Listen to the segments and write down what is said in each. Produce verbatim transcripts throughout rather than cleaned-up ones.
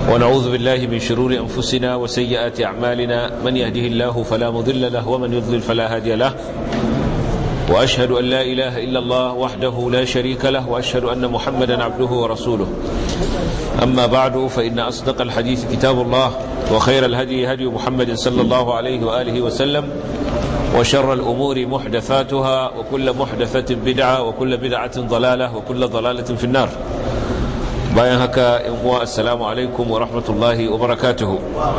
ونعوذ بالله من شرور أنفسنا وسيئات أعمالنا من يهده الله فلا مضل له ومن يضلل فلا هادي له وأشهد أن لا إله إلا الله وحده لا شريك له وأشهد أن محمدا عبده ورسوله أما بعد فإن أصدق الحديث كتاب الله وخير الهدي هدي محمد صلى الله عليه وآله وسلم وشر الأمور محدثاتها وكل محدثة بدعة وكل بدعة ضلالة وكل ضلالة في النار. bayan haka in uwa assalamu alaikum wa rahmatullahi wa barakatuhu.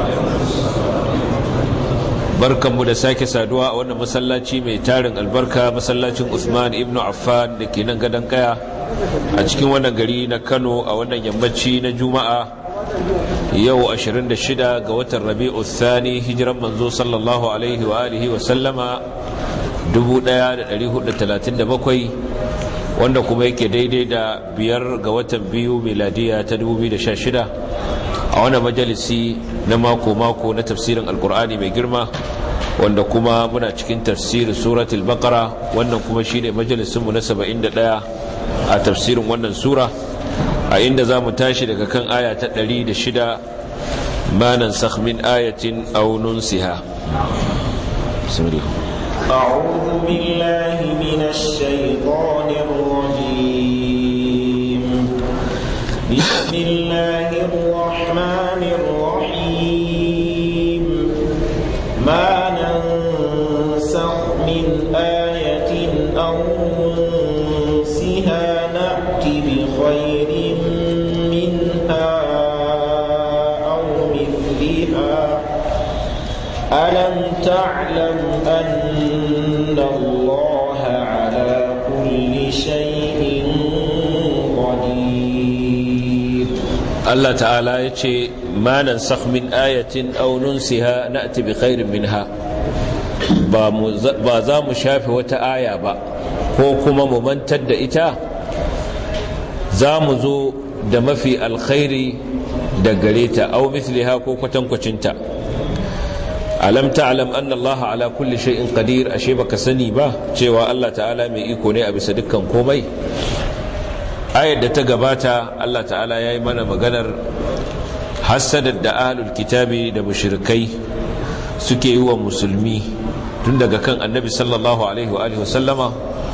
Barkanmu da sake saduwa a wannan masallaci mai tarin albarka, masallacin Uthman ibn Affan da ke nan gadon kaya a cikin wannan gari na Kano a wannan yammaci na Juma'a yau ashirin da shida ga watan Rabi'u Thani, hijiran manzo sallallahu alaihi wa alihi wa sallama dubu ɗaya da ɗari hudu da talatin da bakwai, wanda kuma yake daidai da biyar ga watan biyu miladiya ta dubu biyu da sha shida a wannan majalisi na mako-mako na tafsirin alkur'ani mai girma, wanda kuma muna cikin tafsirin suratul baqara. Wannan kuma shine majalisinmu na saba'in da ɗaya a tafsirin wannan sura, a inda za mu tashi daga kan aya ta ɗari da shida, ma nansakh min ayatin aw nunsiha. bismillah. أعوذ بالله من الشيطان الرجيم. بسم الله الرحمن الرحيم. ما ننسخ من آية أو ننسها نأت بخير منها أو مثلها. ألم تعلم أن الله على كل شيء قدير. الله تعالى يقول ما ننسخ من آية أو ننسها نأتي بخير منها. ba za mu shafe wata aya ba ko kuma mu mantar da ita, za mu zo da mafi alkhairi da gare ta, au misliha ko kwatankwacinta. alam ta'lam anna Allah ala kulli shay'in qadir, ashe baka sani ba cewa Allah ta'ala mai iko ne a bisa dukkan komai. Ayar da ta gabata Allah ta'ala yayi mana maganar hasadar da ahlul kitabi da mushrikai suke yi wa musulmi, tun daga kan annabi sallallahu alaihi wa alihi wasallama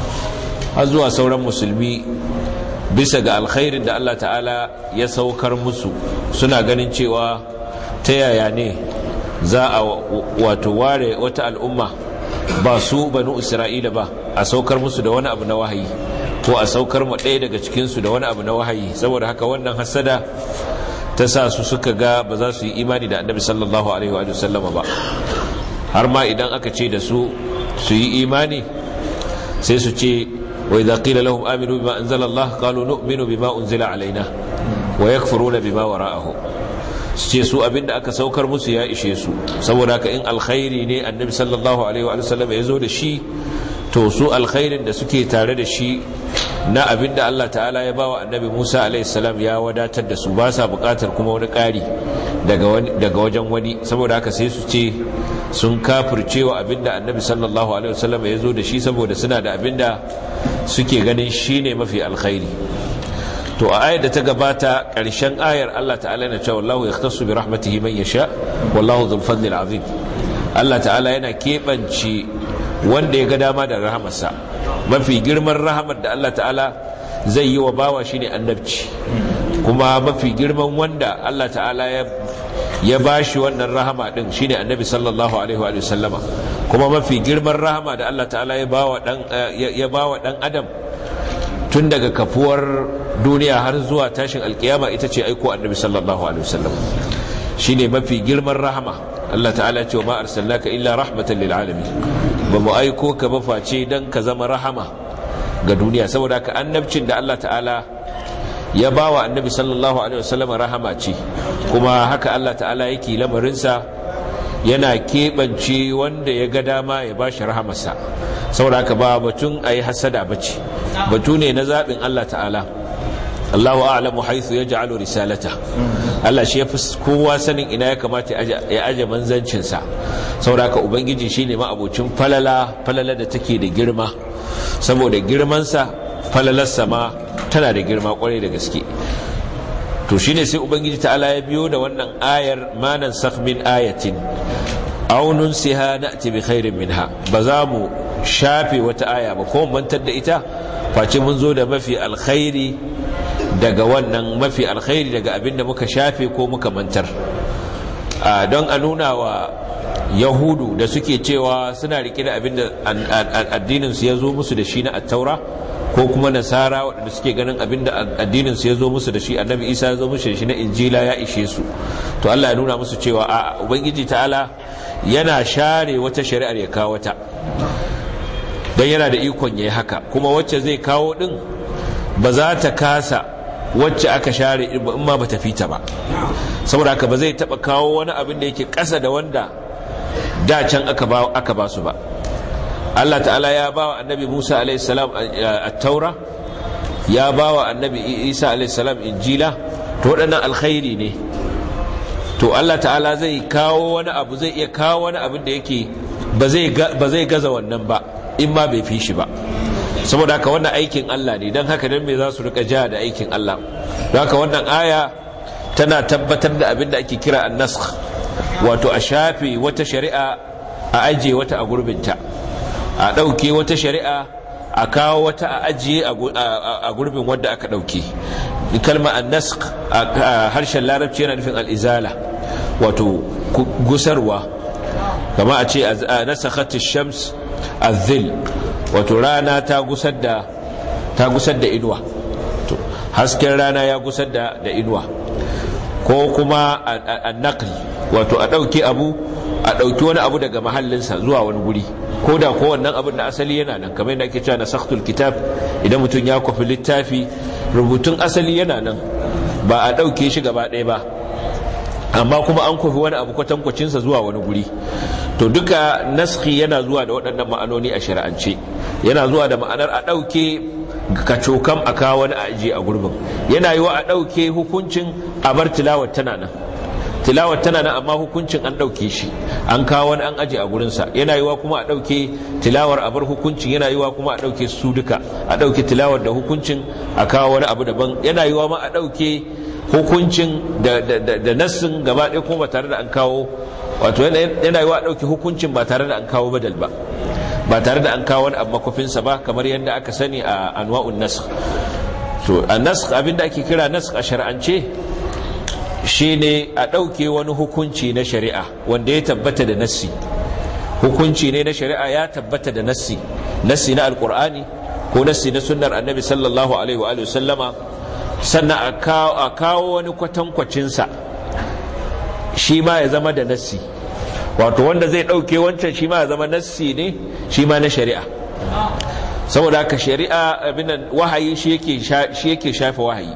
har zuwa sauran musulmi, bisa ga alkhairin da Allah ta'ala ya saukar musu. Suna ganin cewa ta yaya ne za a wato ware wata al'umma ba su banu isra'ila ba, a saukar musu da wani abu na wahayi, ko a saukar mu ɗaya daga cikinsu da wani abu na wahayi. Saboda haka wannan hasada ta sa su suka ga ba za su yi imani da annabi sallallahu alaihi wa sallama ba. har ma idan aka ce da su su yi imani, sai su ce wa idza qila lahum aminu bima anzala Allah qalu nu'minu bima unzila alaina wa yakfuruna bima wara'ahu. su ce su abinda aka saukar musu ya ishe su, saboda haka in alkhairi ne annabi sallallahu alaihi wa sallam ya zo da shi, to su alkhairin da suke tare da shi na abinda Allah ta'ala ya bawa annabi Musa alaihi salam ya wadatar da su, ba sa bukatar kuma wani ƙari daga wajen wani. Saboda haka sai su ce sun kafircewa abinda annabi sallallahu alaihi wa sallam ya zo da shi, saboda suna da abinda suke ganin shine mafi alkhairi. To a ayar da ta gabata, ƙarshen ayar Allah ta'ala yana cewa wallahu yahtassu bi rahmatihi man yasha wallahu dhul fadli azim. Allah ta'ala yana keɓance wanda ya ga dama da rahamarsa. Mafi girman rahamar da Allah ta'ala zai yi wa bawa shine annabci, kuma mafi girman wanda Allah ta'ala ya ya bashi wannan rahama din shine annabi sallallahu alaihi wa sallama. Kuma mafi girman rahama da Allah ta'ala ya bawa dan ya bawa dan adam tun daga kafuwar duniya har zuwa tashin alkiyama ita ce aiko annabi sallallahu alaihi wasallam. Shine mafi girman rahama. Allah ta'ala ce wa ma arsalnaka illa rahmatan lil alamin, ba mu aiko ka ba face dan ka zama rahama ga duniya. Saboda haka annabcin da Allah ta'ala ya bawa annabi sallallahu alaihi wasallam rahama ce, kuma haka Allah ta'ala yake lamarinsa, yana keɓance wanda ya ga dama ya bashi rahamarsa. Saboda haka ba batun ayi hasada bace, batu ne na zaɓin Allah ta'ala. Allahu a'lamu haythu yaj'alu risalata. Allah shi yafi kowa sanin ina ya kamata ya aje manzancin sa. Saboda haka ubangiji shine ma abocin falala, falala da take da girma. Saboda girman sa, falalar sa ma tana da girma kwarai da gaske. to shine sai ubangiji ta'ala ya biyo da wannan ayar manan sakh min ayatin aw nunsiha na'ti bi khairin minha, ba za mu shafe wata aya ba ko mantar da ita face mun zo da mafi alkhairi daga wannan mafi alkhairi daga abinda muka shafe ko muka mantar. don a nuna wa yahudu da suke cewa suna rike da abinda addininsu ya zo musu da shi na attaura, ko kuma nasara waɗanda suke ganin abinda addininsu ya zo musu da shi annabi isa ya zo musu da shi na injila ya ishe su, to Allah ya nuna musu cewa a ubangiji ta'ala yana share wata shari'ar ya kawo wata, don yana da ikon ya yi haka, kuma wacce zai kawo ɗin ba za ta kasa wacce aka share in ma ba ta fita ba, saboda haka ba zai taɓa kawo wani abin da yake ƙasa da wanda da can aka ba su ba. Allah ta'ala ya ba wa annabi Musa a.s. at-taura, ya ba wa annabi Isa a.s. injila, to waɗannan alkhairi ne, to Allah ta'ala zai kawo wani abu, zai iya kawo wani abin da yake ba zai gaza wannan ba in ma bai fi shi ba, saboda haka wannan aikin Allah ne, don haka dan me za su rika ja da aikin Allah. Don haka wannan aya tana tabbatar da abin da ake kira an-nasakh, wato a shafe wata shari'a a ajiye wata a gurbinta, a ɗauke wata shari'a a kawo wata a ajiye a gurbin wadda aka ɗauke. kalma an-nasakh a harshen larabci yana nufin al-izala, wato gusarwa, kama a ce nasakhat ash-shams az-zil, wato rana ta gusar da ta gusar da inuwa, to hasken rana ya gusar da da inuwa. Ko kuma an-naql, wato a ɗauke abu a ɗauki wani abu daga mahallinsa zuwa wani guri, ko da ko wannan abin da asali yana nan, kamar yadda ake cewa nasakhtul kitab, idan mutum ya kwafi littafi rubutun asali yana nan, ba a ɗauke shi gaba ɗaya ba, amma kuma an kwafi wani abu kwatankwacinsa zuwa wani guri. To duka naskhi yana zuwa da waɗannan ma'anoni a shari'ance, yana zuwa da ma'anar a ɗauke kacokam a kawo wani aji a gurbin, yana yi wa a ɗauke hukuncin a bar tilawar tana nan, tilawar tana nan amma hukuncin an ɗauke shi an kawo wani an aji a gurinsa, yana yi wa kuma a ɗauke tilawar a bar hukuncin, yana yi wa kuma a ɗauke su duka, a ɗauke tilawar da hukuncin a kawo wani abu daban, yana yi wa ma a ɗauke hukuncin da nassin gaba ɗaya kuma ba tare da an kawo, wato yana yi wa a ɗauke hukuncin ba tare da an kawo badal ba, ba tare da an kawo wani abu makofinsa ba, kamar yadda aka sani a anwa'un nasakh. To a nasakh, abinda ake kira nasakh a shar'ance shine a ɗauke wani hukunci na shari'a wanda ya tabbata da nassi, hukunci ne na shari'a ya tabbata da nassi, nassi na alkur'ani ko nassi na sunnar annabi sallallahu alaihi wa sallama, sannan a kawo wani kwatankwacinsa shi ma ya zama da nassi, wato wanda zai ɗauke wancan shi ma ya zama nassi ne shi ma na shari'a. Saboda haka shari'a abinan wahayi shi yake shafe wahayi,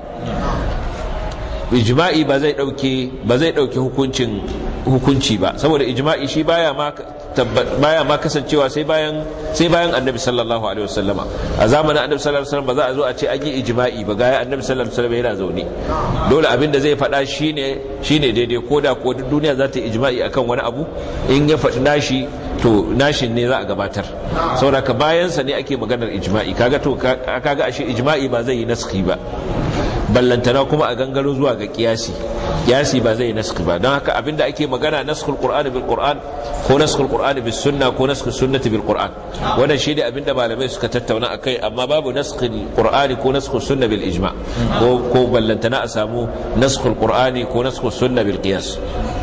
ijma'i ba zai dauke ba zai dauke hukuncin hukunci ba, saboda ijma'i shi baya ma baya ma kasancewa sai bayan sai bayan annabi sallallahu alaihi wasallama. A zamanin annabi sallallahu alaihi wasallam ba za a zo a ce an yi ijma'i ba, ga annabi sallallahu alaihi wasallam yana zaune, dole abin da zai faɗa shine shine daidai, koda ko duk duniya za ta yi ijma'i akan wani abu, in ya faɗi nashi to nashin ne za a gabatar, saboda ka bayan sa ne ake maganar ijma'i. Kaga to kaga ashe ijma'i ba zai yi naskhi ba, ballantana kuma a gangaro zuwa ga kiyasi, kiyasi ba zai naskhi ba. Don haka abinda ake magana naskhul qur'ani bil qur'an ko naskhul qur'ani bis sunna ko naskhul sunnati bil qur'an, wannan shi ne abinda malamai suka tattauna akai, amma babu naskhul qur'ani ko naskhul sunna bil ijma' ko ko ballantana a samu naskhul qur'ani ko naskhul sunna bil qiyas.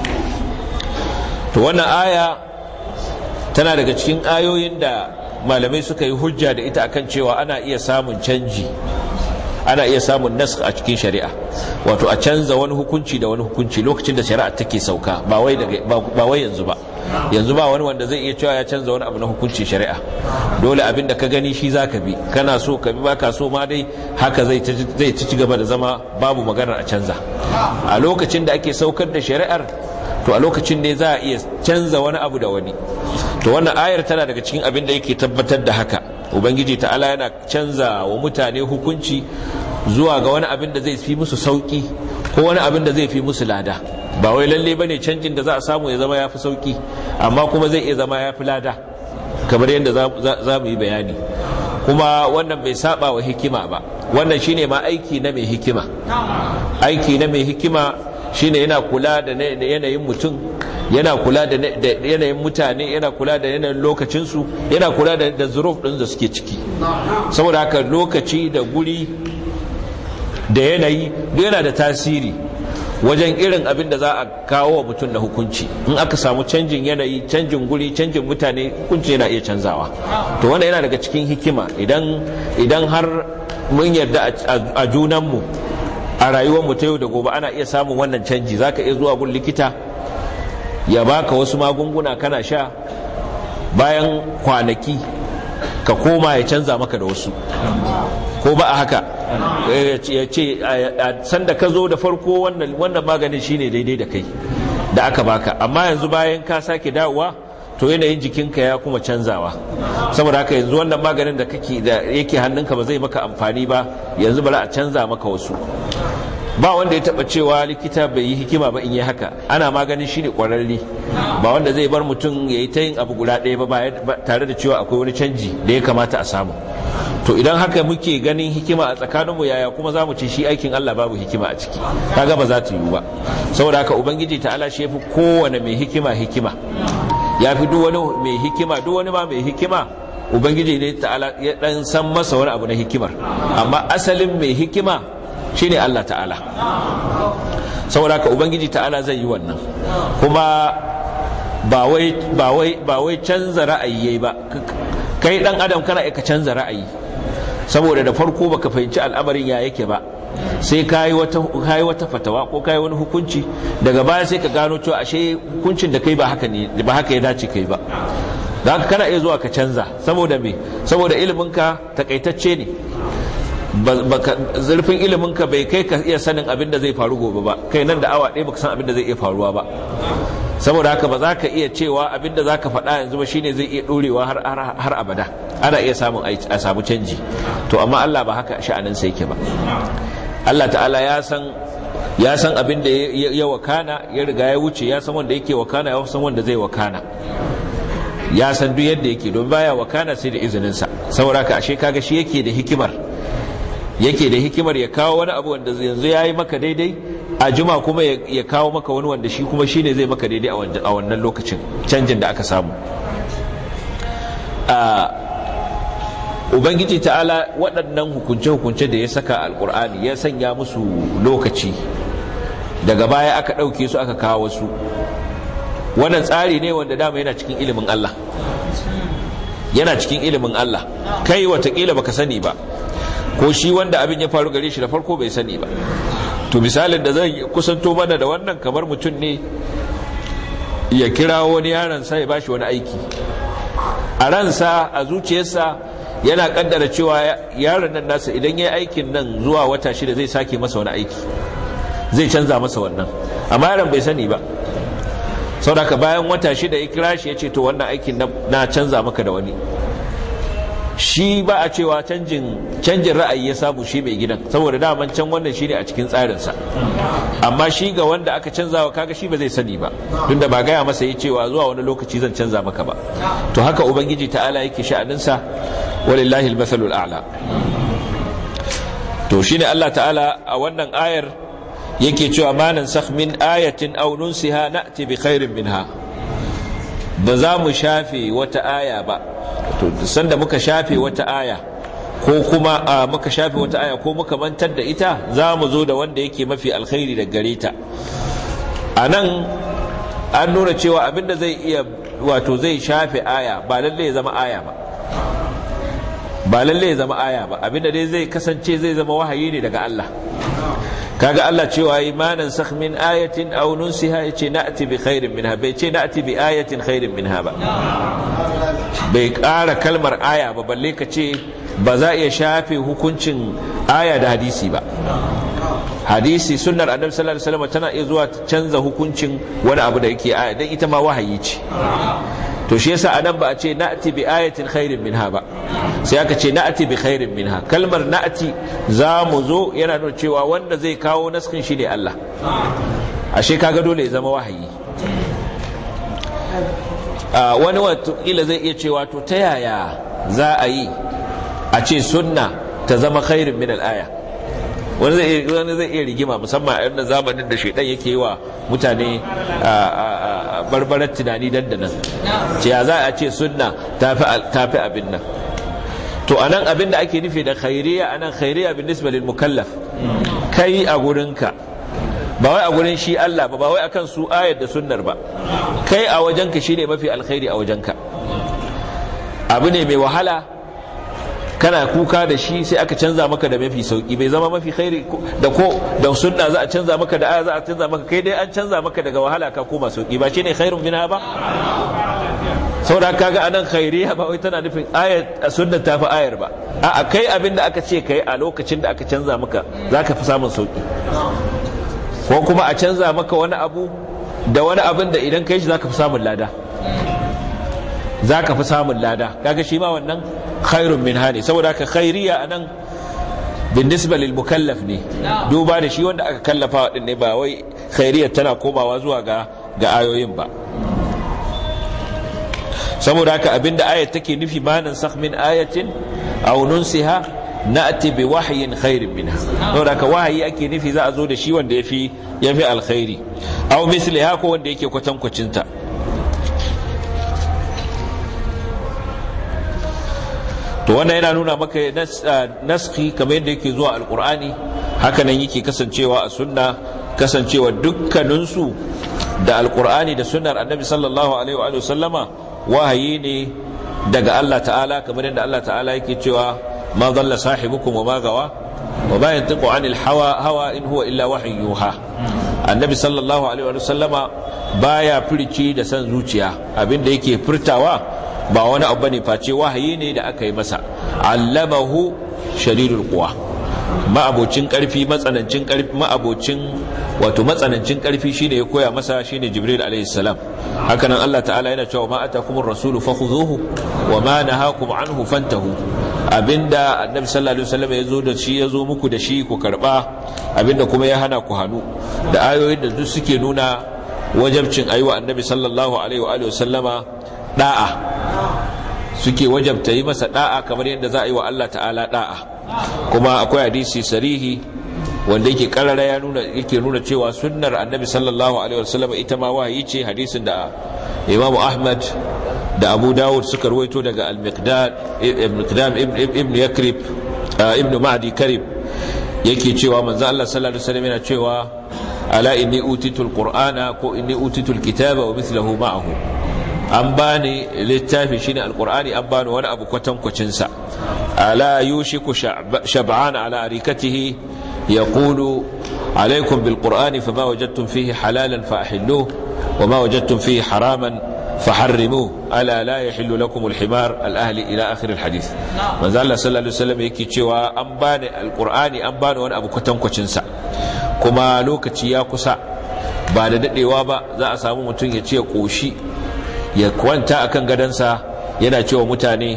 To wannan aya tana daga cikin ayoyin da malamai suka yi hujja da ita akan cewa ana iya samun canji, ana iya samun nasakh a cikin shari'a, wato a canza wani hukunci da wani hukunci lokacin da shari'a take sauka, ba wai daga ba wai yanzu ba. Yanzu ba wani wanda zai iya cewa ya canza wani abu na hukunci shari'a, dole abin da ka gani shi zaka bi, kana so ka bi baka so ma dai haka zai zai ci gaba da zama, babu maganar a canza. A lokacin da ake saukar da shari'ar, to a lokacin ne za a iya canza wani abu da wani. To wannan ayar tana daga cikin abin da yake tabbatar da haka. Ubangiji ta'ala yana canza wa mutane hukunci zuwa ga wani abin da zai fi musu sauki ko wani abin da zai fi musu lada, ba wai lalle bane canjin da za a samu ya zama ya fi sauki, amma kuma zai iya zama ya fi lada, kamar yadda za mu yi bayani. kuma wannan bai saba wa hikima ba. Wannan shine ma aiki na mai hikima. Aiki na mai hikima shine yana kula da yanayin mutum, yana kula da yanayin mutane, yana kula da yanayin lokacinsu, yana kula da zuruf ɗin da suke ciki. Saboda haka lokaci da guri da yanayi duk yana da tasiri wajen irin abin da za a kawo wa mutum na hukunci. In aka samu canjin yanayi, canjin guri, canjin mutane, hukunci yana iya canzawa. To wannan yana daga cikin hikima. idan idan har mun yarda a junanmu a rayuwarmu ta yau da gobe ana iya samun wannan canji. Zaka iya zuwa gun likita ya baka wasu magunguna kana sha, bayan kwanaki ka koma ya canza maka da wasu, ko ba a haka ya ce sanda ka zo da farko wannan maganin shine daidai da kai da aka baka, amma yanzu bayan ka sake dawowa to yanayin jikinka ya kuma canzawa, saboda haka yanzu wannan maganin da kake da yake hannunka ba zai maka amfani ba, yanzu bari a canza maka wasu. Ba wanda ya taba cewa likita bai yi hikima ba in yi haka. Ana maganin shine kwararre, ba wanda zai bar mutum ya yi ta yin abu guda ɗaya ba tare da cewa akwai wani canji da ya kamata a samu. To idan haka muke ganin hikima a tsakaninmu, yaya kuma za mu ce shi aikin Allah babu hikima a ciki? Kaga ba za ta yiwu ba. Saboda haka ubangiji ta'ala shi yafi kowane mai hikima hikima, ya fi duk wani mai hikima, duk wani ma mai hikima ubangiji ne ta'ala ya dan san masa wani abu na hikimar, amma asalin mai hikima shine Allah ta'ala. Saboda haka ubangiji ta'ala zai yi wannan, kuma ba wai ba wai ba wai canza ra'ayi yayi ba. Kai dan adam kana ka canza ra'ayi, saboda da farko baka fahimci al'amarin ya yake ba, sai kai wata kai wata fatawa ko kai wani hukunci, daga baya sai ka gano cewa ashe hukuncin da kai ba haka ne, ba haka ya dace kai ba. Dan haka kana iya zuwa ka canza, saboda me? Saboda ilimin ka takaitacce ne, zurfin iliminka bai kai ka iya sanin abin da zai faru gobe ba, kai nan da awa ɗaya baka san abin da zai iya faruwa ba. Saboda haka ba za ka iya cewa abin da za ka faɗa yanzu ba shine zai iya ɗorewa har abada. Ana iya samun a samu canji, to amma Allah ba haka sha'anin sa yake ba. Allah ta'ala ya san ya san abin da ya wakana, ya riga ya wuce, ya san wanda yake wakana, ya san wanda zai wakana, ya san duk yadda yake, don baya wakana sai da izinin sa. Saboda haka ashe kaga shi yake da hikimar yake da hikimar ya kawo wani abu wanda yanzu ya yi maka daidai, a juma kuma ya kawo maka wani wanda shi kuma shi ne zai maka daidai a wannan lokacin canjin da aka samu. Ubangiji ta'ala waɗannan hukunce-hukunce da ya saka alƙur'ani ya sanya musu lokaci, daga baya aka ɗauke su aka kawo su. Wannan tsari ne wanda dama yana cikin ilimin Allah, yana cikin ilimin Allah, kai watakila baka sani ba, ko shi wanda abin ya faru gare shi da farko bai sani ba. To misalin da zai kusanto mana da wannan, kamar mutum ne ya kira wani yaron sa ya bashi wani aiki, a ransa a zuciyarsa yana kaddara cewa yaron nan nasa idan yayi aikin nan zuwa wata shida zai sake masa wani aiki, zai canza masa wannan, amma yaron bai sani ba. saboda bayan wata shida ya kira shi ya ce to wannan aikin na canza maka da wani. Shi ba a cewa canjin canjin ra'ayi ya samu shi mai gidan, saboda daman can wannan shine a cikin tsarinsa, amma shi ga wanda aka canzawa kaga shi ba zai sani ba, tunda ba gaya masa yi cewa zuwa wani lokaci zan canza maka ba. To haka ubangiji ta'ala yake sha'aninsa, walillahi almathalul a'la. To shine Allah ta'ala a wannan ayar yake cewa ma nansakh min ayatin aw nunsiha na'ti bi khairin minha. Ba za mu shafe wata aya ba, to sanda muka shafe wata aya ko kuma muka shafe wata aya ko muka mantar da ita, za mu zo da wanda yake mafi alkhairi da gare ta. A nan an nuna cewa abinda zai iya wato zai shafe aya ba lalle ya zama aya ba, ba lalle ya zama aya ba, abinda dai zai kasance zai zama wahayi ne daga Allah. Kaga Allah cewa imanan sakh min ayatin aw nunsiha, yace na'ti bi khairin minha, bai ce na'ti bi ayatin khairin minha ba, bai ƙara kalmar aya ba, balle ka ce ba za iya shafe hukuncin aya da hadisi ba. Hadisi sunnar annabi sallallahu alaihi wasallam tana iya zuwa ta canza hukuncin wani abu da yake aya, dan ita ma wahayi ce. To shi yasa anan ba a ce na'ti bi ayatin khairin minha ba, sai aka ce na'ti bi khairin minha. Kalmar na'ti za mu zo yana nuna cewa wanda zai kawo naskin shi ne Allah, ashe kaga dole ya zama wahayi. wani wato kila zai iya cewa to ta yaya za a yi a ce sunna ta zama khairin min al-aya. wani zai wani zai iya rigima musamman a yanzu zamanin da shaitan yake yi wa mutane a barbarar tunani dandanan ce ya za a ce sunna tafi tafi abin nan. to anan abin da ake nufi da khairiyya anan khairiyya bin nisba lil mukallaf, kai a gurinka ba wai a gurin shi Allah ba, ba wai akan su ayar da sunnar ba, kai a wajenka shine mafi alkhairi a wajenka. abu ne mai wahala kana kuka da shi sai aka canza maka da mafi sauki, bai zama mafi khairi da ko da sunna za a canza maka da aya za a canza maka, kai dai an canza maka daga wahala ka koma sauki, ba shine khairun minha ba. saboda kaga anan khairiya ba wai tana nufin ayat sunna ta fi ayar ba, a'a kai abin da aka ce kai a lokacin da aka canza maka zaka fi samun sauki, ko kuma a canza maka wani abu da wani abin da idan kai shi zaka fi samun lada, zaka fi samun lada, kaga shi ma wannan khairun min hani. saboda haka khairiya anan bin nisba lil mukallaf ne, duba da shi wanda aka kallafa din ne, ba wai khairiya tana komawa zuwa ga ga ayoyin ba. saboda haka abinda ayat take nufi ma nansakh min ayatin aw nunsiha na'ti bi wahyin khairin minha. saboda haka wahayi ake nufi za a zo da shi wanda yafi yafi alkhairi, aw misliha ko wanda yake kwatankwacin ta. to wannan yana nuna maka naskhi kamar yadda yake zuwa alqur'ani haka nan yake kasancewa a sunna, kasancewa dukkaninsu da alqur'ani da sunnar annabi sallallahu alaihi wa sallama wahayi ne daga Allah ta'ala, kamar yadda Allah ta'ala yake cewa ma dhalla sahibukum wa ma gawa wa ma yantiqu anil hawa hawa in huwa illa wahyun yuha. annabi sallallahu alaihi wa sallama baya furici da san zuciya, abinda yake furtawa ba wani abu bane face wahayi ne da aka yi masa. allamahu shadidul quwa, ma'abocin karfi matsanancin karfi ma'abocin wato matsanancin karfi shine ya koya masa, shine jibril alaihi salam. hakanan Allah ta'ala yana cewa ma atakumur rasulu fakhuzuhu wa ma nahakum anhu fantahu, abinda annabi sallallahu alaihi wasallam yazo da shi yazo muku da shi ku karba, abinda kuma ya hana ku hanu. da ayoyin da duk suke nuna wajibcin aiwa annabi sallallahu alaihi wa alihi wasallama da'a, suke wajabta yi masa da'a kamar yadda za a yi wa Allah ta'ala da'a. kuma akwai hadisi sarihi wanda yake karara ya nuna yake nuna cewa sunnar annabi sallallahu alaihi wasallam ita ma wahayi ce, hadisin da Imam Ahmad da Abu Dawud suka rawaito daga al-Miqdad al-Miqdam ibn Yakrib ibn Ma'di Karib, yake cewa manzo Allah sallallahu alaihi wasallam yana cewa ala inni utitul qur'ana ko inni utitul kitaba wa mithluhu ma'ahu, an bani littafi shine alqur'ani, an bani wani abu kwatankwacin sa. ala yushiku shab'an ala arikatihi yaqulu alaykum bilqur'ani fama wajadtum fihi halalan fahilluhu wama wajadtum fihi haraman faharrimuhu ala la yahillu lakum alhimar alahli ila akhir alhadith. manzo Allah sallallahu alaihi wasallam yake cewa an bani alqur'ani, an bani wani abu kwatankwacin sa, kuma lokaci ya kusa ba da dadewa ba za a samu mutum ya ce koshi ya kwanta akan gadansa yana cewa mutane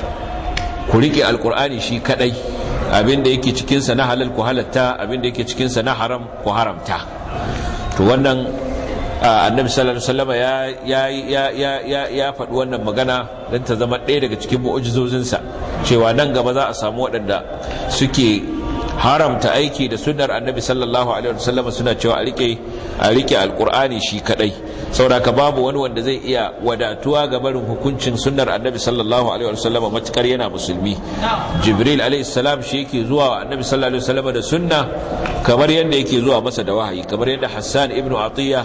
ku rike alkur'ani shi kadai, abinda yake cikinsa na halal ku halatta, abinda yake cikinsa na haram ku haramta. to wannan annabi sallallahu alaihi wasallam ya ya ya ya ya faɗi wannan magana dan ta zama ɗaya daga cikin mu'jizozinsa, cewa nan gaba za a samu waɗanda suke haramta aiki da sunnar annabi sallallahu alaihi wasallam, suna cewa a rike a rike alqur'ani shi kadai. saboda ka babu wani wanda zai iya wadatuwa ga barin hukuncin sunnar annabi sallallahu alaihi wasallam matukar yana musulmi. jibril alaihi salam shi yake zuwa wa annabi sallallahu alaihi wasallam da sunna kamar yadda yake zuwa masa da wahayi, kamar yadda Hassan ibn Atiyya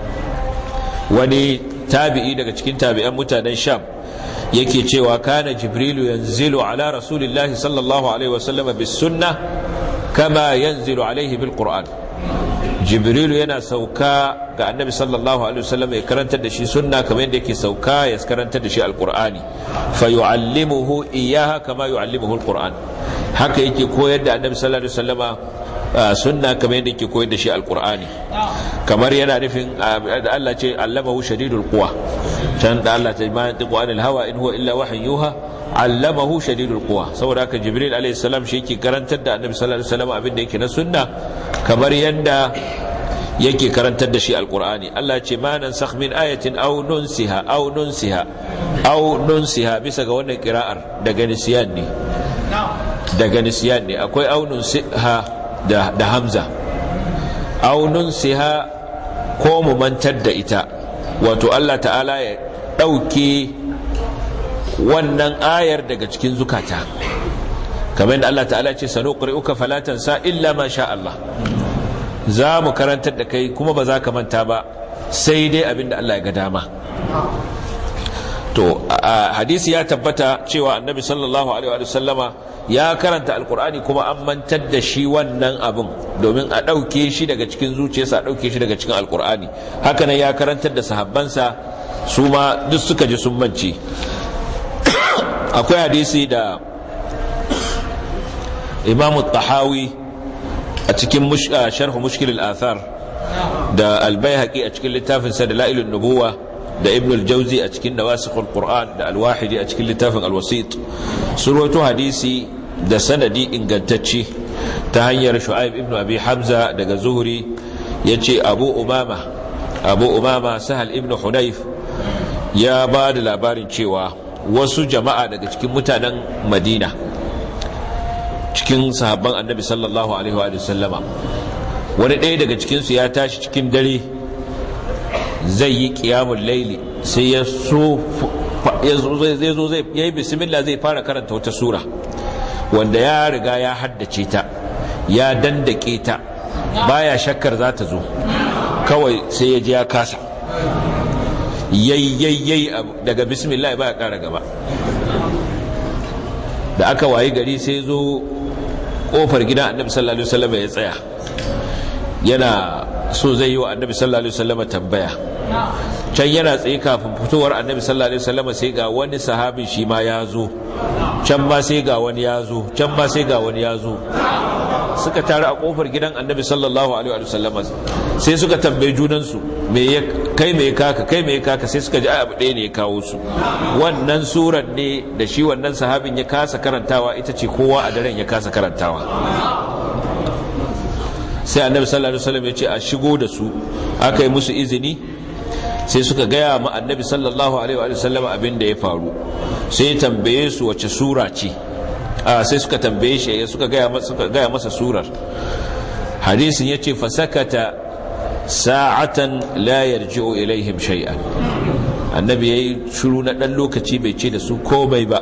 wani tabi'i daga cikin tabi'an mutanen Sham yake cewa kana jibrilu yanzilu ala rasulillahi sallallahu alaihi wasallam bis sunnah kama yanzilu alaihi bil qur'an. jibrilu yana sauka ga annabi sallallahu alaihi wasallam ya karantar da shi sunna kamar yadda yake sauka ya karantar da shi alqur'ani, fa yuallimuhu iyyaha kama yuallimuhu alqur'an. haka yake koyar da annabi sallallahu alaihi wasallama sunna kamar yadda yake koyar da shi alqur'ani. kamar yana nufin da Allah ce allamahu shadidul quwa, can da Allah ta ma yantiqu anil hawa in huwa illa wahyun yuha, allamahu shadidul quwa. saboda haka jibril alaihi salam shi yake karantar da annabi sallallahu alaihi wasallam abin da yake na sunna kamar yadda yake karantar da shi alqur'ani. Allah ce ma nansakh min ayatin aw nunsiha aw nunsiha aw nunsiha, bisa ga wannan qira'ar daga nisyan ne, daga nisyan ne. Akwai aunun siha da, da hamza, aunun siha ko mu mantar da ita, wato Allah ta'ala ya ɗauke wannan ayar daga cikin zukata, kamar yadda Allah ta'ala ce sanuqri'uka fala tansa illa ma sha Allah, za mu karantar da kai kuma ba za ka manta ba sai dai abinda Allah ya ga dama. To hadisi ya tabbata cewa annabi sallallahu alaihi wa sallama ya karanta alkur'ani kuma an mantar da shi wannan abin domin a ɗauke shi daga cikin zuciyarsa, a ɗauke shi daga cikin alkur'ani. Haka nan ya karantar da sahabbansa, su ma duk suka ji sun mance. Akwai hadisi da Imam Tahawi a cikin sharh Mushkil al-Athar da Al-Baihaqi a cikin littafin sa Dalailun Nubuwa da Ibn al-Jawzi a cikin Nawasikhul Qur'an da Al-Wahidi a cikin littafin Al-Wasit, sun rawaito hadisi da sanadi ingantacce ta hanyar Shu'aib ibn Abi Hamza daga Zuhri yace Abu Umama Abu Umama Sahal ibn Hunayf ya ba da labarin cewa wasu jama'a daga cikin mutanen Madina, cikin sahabban Annabi sallallahu alaihi wa sallama, wani ɗaya daga cikinsu ya tashi cikin dare zai yi qiyamul laili, sai ya so zai zo zai yi bismillah, zai fara karanta wata sura wanda ya riga ya haddace ta, ya dandake ta, baya shakkar za ta zo, kawai sai ya ji ya kasa, yayyayyay daga bismillah baya kara gaba. Da aka wayi gari sai zo kofar gidan Annabi sallallahu alaihi wasallam ya tsaya, yana so zai yi wa Annabi sallallahu alaihi wasallam tambaya. Can yana tsaye kafin fitowar Annabi sallallahu alaihi wasallam sai ga wani sahabi shi ma ya zo, can ma sai ga wani ya zo, can ma sai ga wani ya zo. Suka taru a kofar gidan Annabi sallallahu alaihi wasallam, sai suka tambaye junansu, me ya kai me kaka kai me kaka, sai suka ji ai abu ɗaya ne ya kawo su. Wannan surar ne da shi wannan sahabin ya kasa karantawa, ita ce kowa a daren ya kasa karantawa. Sai Annabi sallallahu alaihi wasallam ya ce a shigo da su, aka yi musu izini, sai suka gaya ma Annabi sallallahu alaihi wasallam abin da ya faru. Sai ya tambaye su wace sura ce, a sai suka tambaye shi, suka gaya masa suka gaya masa surar. Hadisin yace fasakata sa'atan la yarji'u ilaihim shay'an. Annabi yayi shiru na dan lokaci bai ce da su komai ba.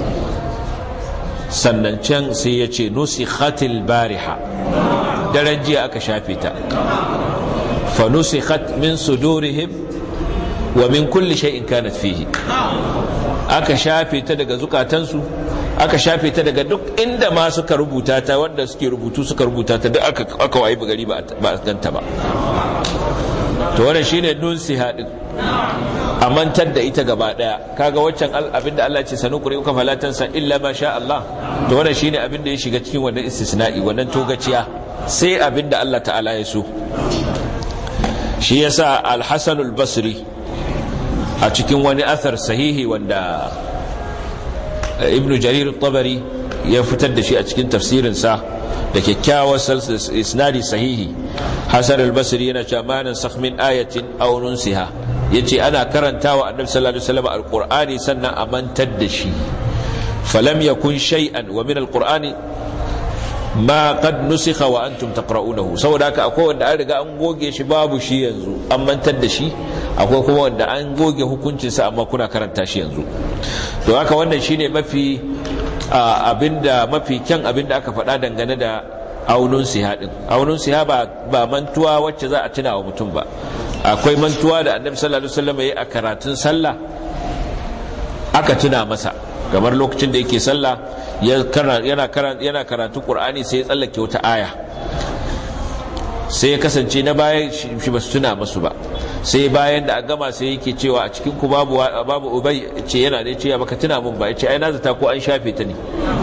Sannan can sai yace nusikhatil bariha, daren jiya aka shafe ta, fa nusikhat min sudurihim wa min kulli shay'in kanat fihi, aka shafe ta daga zukatansu, aka shafe ta daga duk inda ma suka rubuta ta, wanda suke rubutu suka rubuta ta, duk aka aka wayi gari ba a ganta ba. To wannan shine nunsiha din, a mantar da ita gaba daya. Kaga waccan abinda Allah ya ce sanuqri'uka fala tansa illa ma sha Allah, to wannan shine abinda ya shiga cikin wannan istisna'i, wannan togaciya, sai abinda Allah ta'ala ya so. Shi yasa Al-Hasan al-Basri a cikin wani athar sahihi wanda Ibn Jarir al-Tabari ya fitar da shi a cikin tafsirinsa da kyakkyawar isnadi sahihi, Hasan al-Basri yana cewa manan sakh min ayatin aw nunsiha, yace ana karantawa Annabi sallallahu alaihi wasallam al-Qur'ani sannan a mantar da shi, falam yakun shay'an wa min al-Qur'ani ma qad nusikha wa antum taqra'unahu. Saboda haka akwai wanda an riga an goge shi, babu shi yanzu, an mantar da shi. Akwai kuma wanda an goge hukuncinsa amma kuna karanta shi yanzu. To haka wannan shine mafi abinda mafi kyan abinda aka faɗa dangane da aunun siha din. Aunun siha ba ba mantuwa wacce za a tuna wa mutum ba. Akwai mantuwa da Annabi sallallahu alaihi wasallam yayi a karatun sallah, aka tuna masa, kamar lokacin da yake sallah yana yana karatu Qur'ani sai ya tsallake wata aya, sai ya kasance na baya shi ba su tuna masu ba. Sai bayan da a gama sai yake cewa a cikin ku babu babu Ubay, ce yana ne cewa baka tuna mun ba, yace ai na zata ko an shafe ta ne,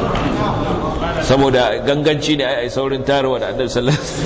saboda ganganci ne ai ai saurin tarawa da Annabi sallallahu alaihi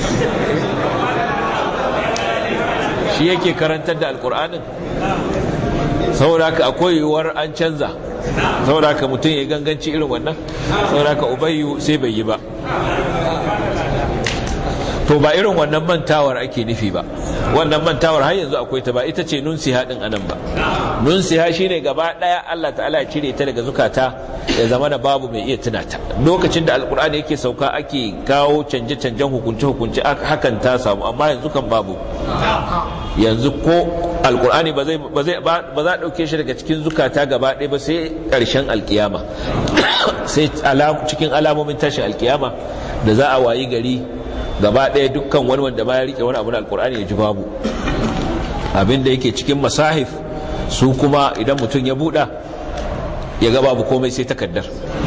wasallam shi yake karantar da alqur'anin. Saboda haka akwai yiwuwar an canza, saboda haka mutum ya ganganci irin wannan, saboda haka Ubay sai bai yi ba. To ba irin wannan mantawar ake nufi ba, wannan mantawar har yanzu akwai ta ba ita ce nunsiha din anan ba. Nunsiha shine gaba daya Allah ta'ala ya cire ta daga zukata ya zama da babu mai iya tunata. Lokacin da alkur'ani yake sauka ake kawo canje-canjen hukunce-hukunce hakan ta samu, amma yanzu kan babu. Yanzu ko alkur'ani ba zai ba zai ba za dauke shi daga cikin zukata gaba ɗaya ba sai ƙarshen alkiyama. Sai cikin alamomin tashin alkiyama da za a wayi gari gaba ɗaya dukkan wani wanda ba ya rike wani abu na alkur'ani ya ji babu. Abin da yake cikin masahif su kuma idan mutum ya buɗa ya ga babu komai sai takaddar.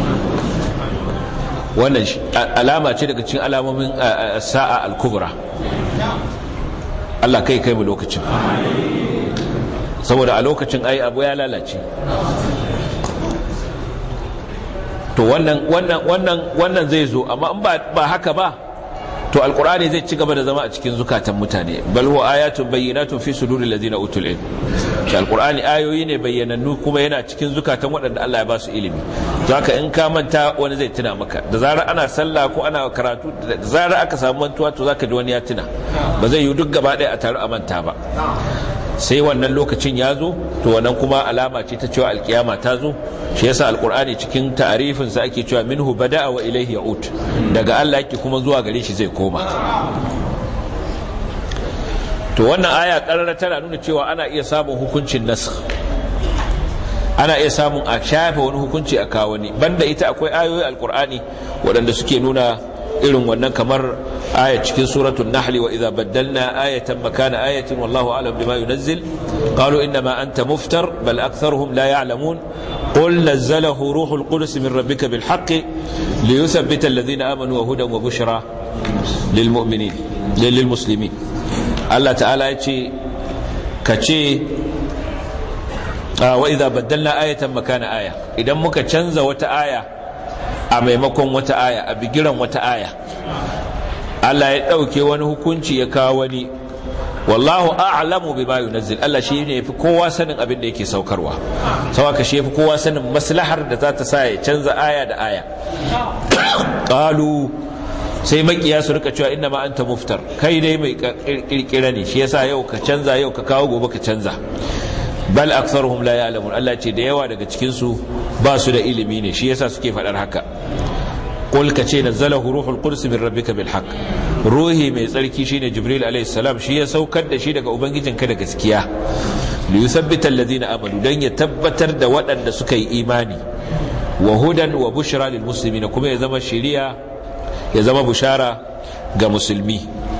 Wannan alama ce daga cikin alamomin sa'a al-kubra. Allah kai kai mu lokacin, saboda a lokacin ai abu ya lalace. To wannan wannan wannan wannan zai zo, amma in ba ba haka ba to alqur'ani zai ci gaba da zama a cikin zukatan mutane. Bal huwa ayatun bayyinatun fi suduril ladina utul ilm. Shi alqur'ani ayoyi ne bayyanannu kuma yana cikin zukatan waɗanda Allah ya ba su ilimi. Zaka in ka manta wani zai tuna maka, da zarar ana sallah ko ana karatu, da zarar aka samu mantuwa to zaka ji wani ya tuna. Ba zai yi duk gaba ɗaya a taru a manta ba. Sai wannan lokacin ya zo, to wannan kuma alama ce ta cewa alkiyama ta zo. Shi yasa alqur'ani cikin ta'arifin sa ake cewa minhu bada'a wa ilayhi ya'ud. Daga Allah yake kuma zuwa gare shi zai koma. To wannan aya karara tana nuna cewa ana iya samun hukuncin nasakh, ana iya samun a shafe wani hukunci a kawo wani. Banda ita akwai ayoyi alqur'ani waɗanda suke nuna irin wannan, kamar aya cikin suratul nahl, wa idza baddalna ayatan makana ayatin wallahu a'lam bima yunazzil qalu inma anta muftar bal aktharuhum la ya'lamun qul nazzalahu ruhul qudus min rabbika bil haqqi liyuthabbita alladhina amanu wa hudan wa bushra lil mu'minin lil muslimin. Allah ta'ala yace kace wa idza baddalna ayatan makana aya, idan muka canza wata aya a maimakon wata aya, a bigiran wata aya, Allah ya dauke wani hukunci ya kawo wani, wallahu a'lamu bima yunazzil. Allah shi ne yafi kowa sanin abin da yake saukarwa, saboda shi yafi kowa sanin maslahar da za ta sa ya canza aya da aya. Qalu, sai makiya su rika cewa inna ma anta muftar, kai dai mai kirkira ne, shi yasa yau ka canza, yau ka kawo, gobe ka canza. Bal aktharuhum la ya'lamun. Allah ce da yawa daga cikin su ba su da ilimi ne, shi yasa suke fadar haka. Qul ka ce nazzalahu ruhul qudus min rabbika bil haqq. Ruhi mai tsarki shine Jibril alayhi salam, shi ya saukar da shi daga ubangijinka da gaskiya. Li yuthabbita alladhina amanu, dan ya tabbatar da waɗanda suka yi imani. Wa hudan wa bushra lil muslimin, kuma ya zama shiriya, ya zama bushara ga musulmi.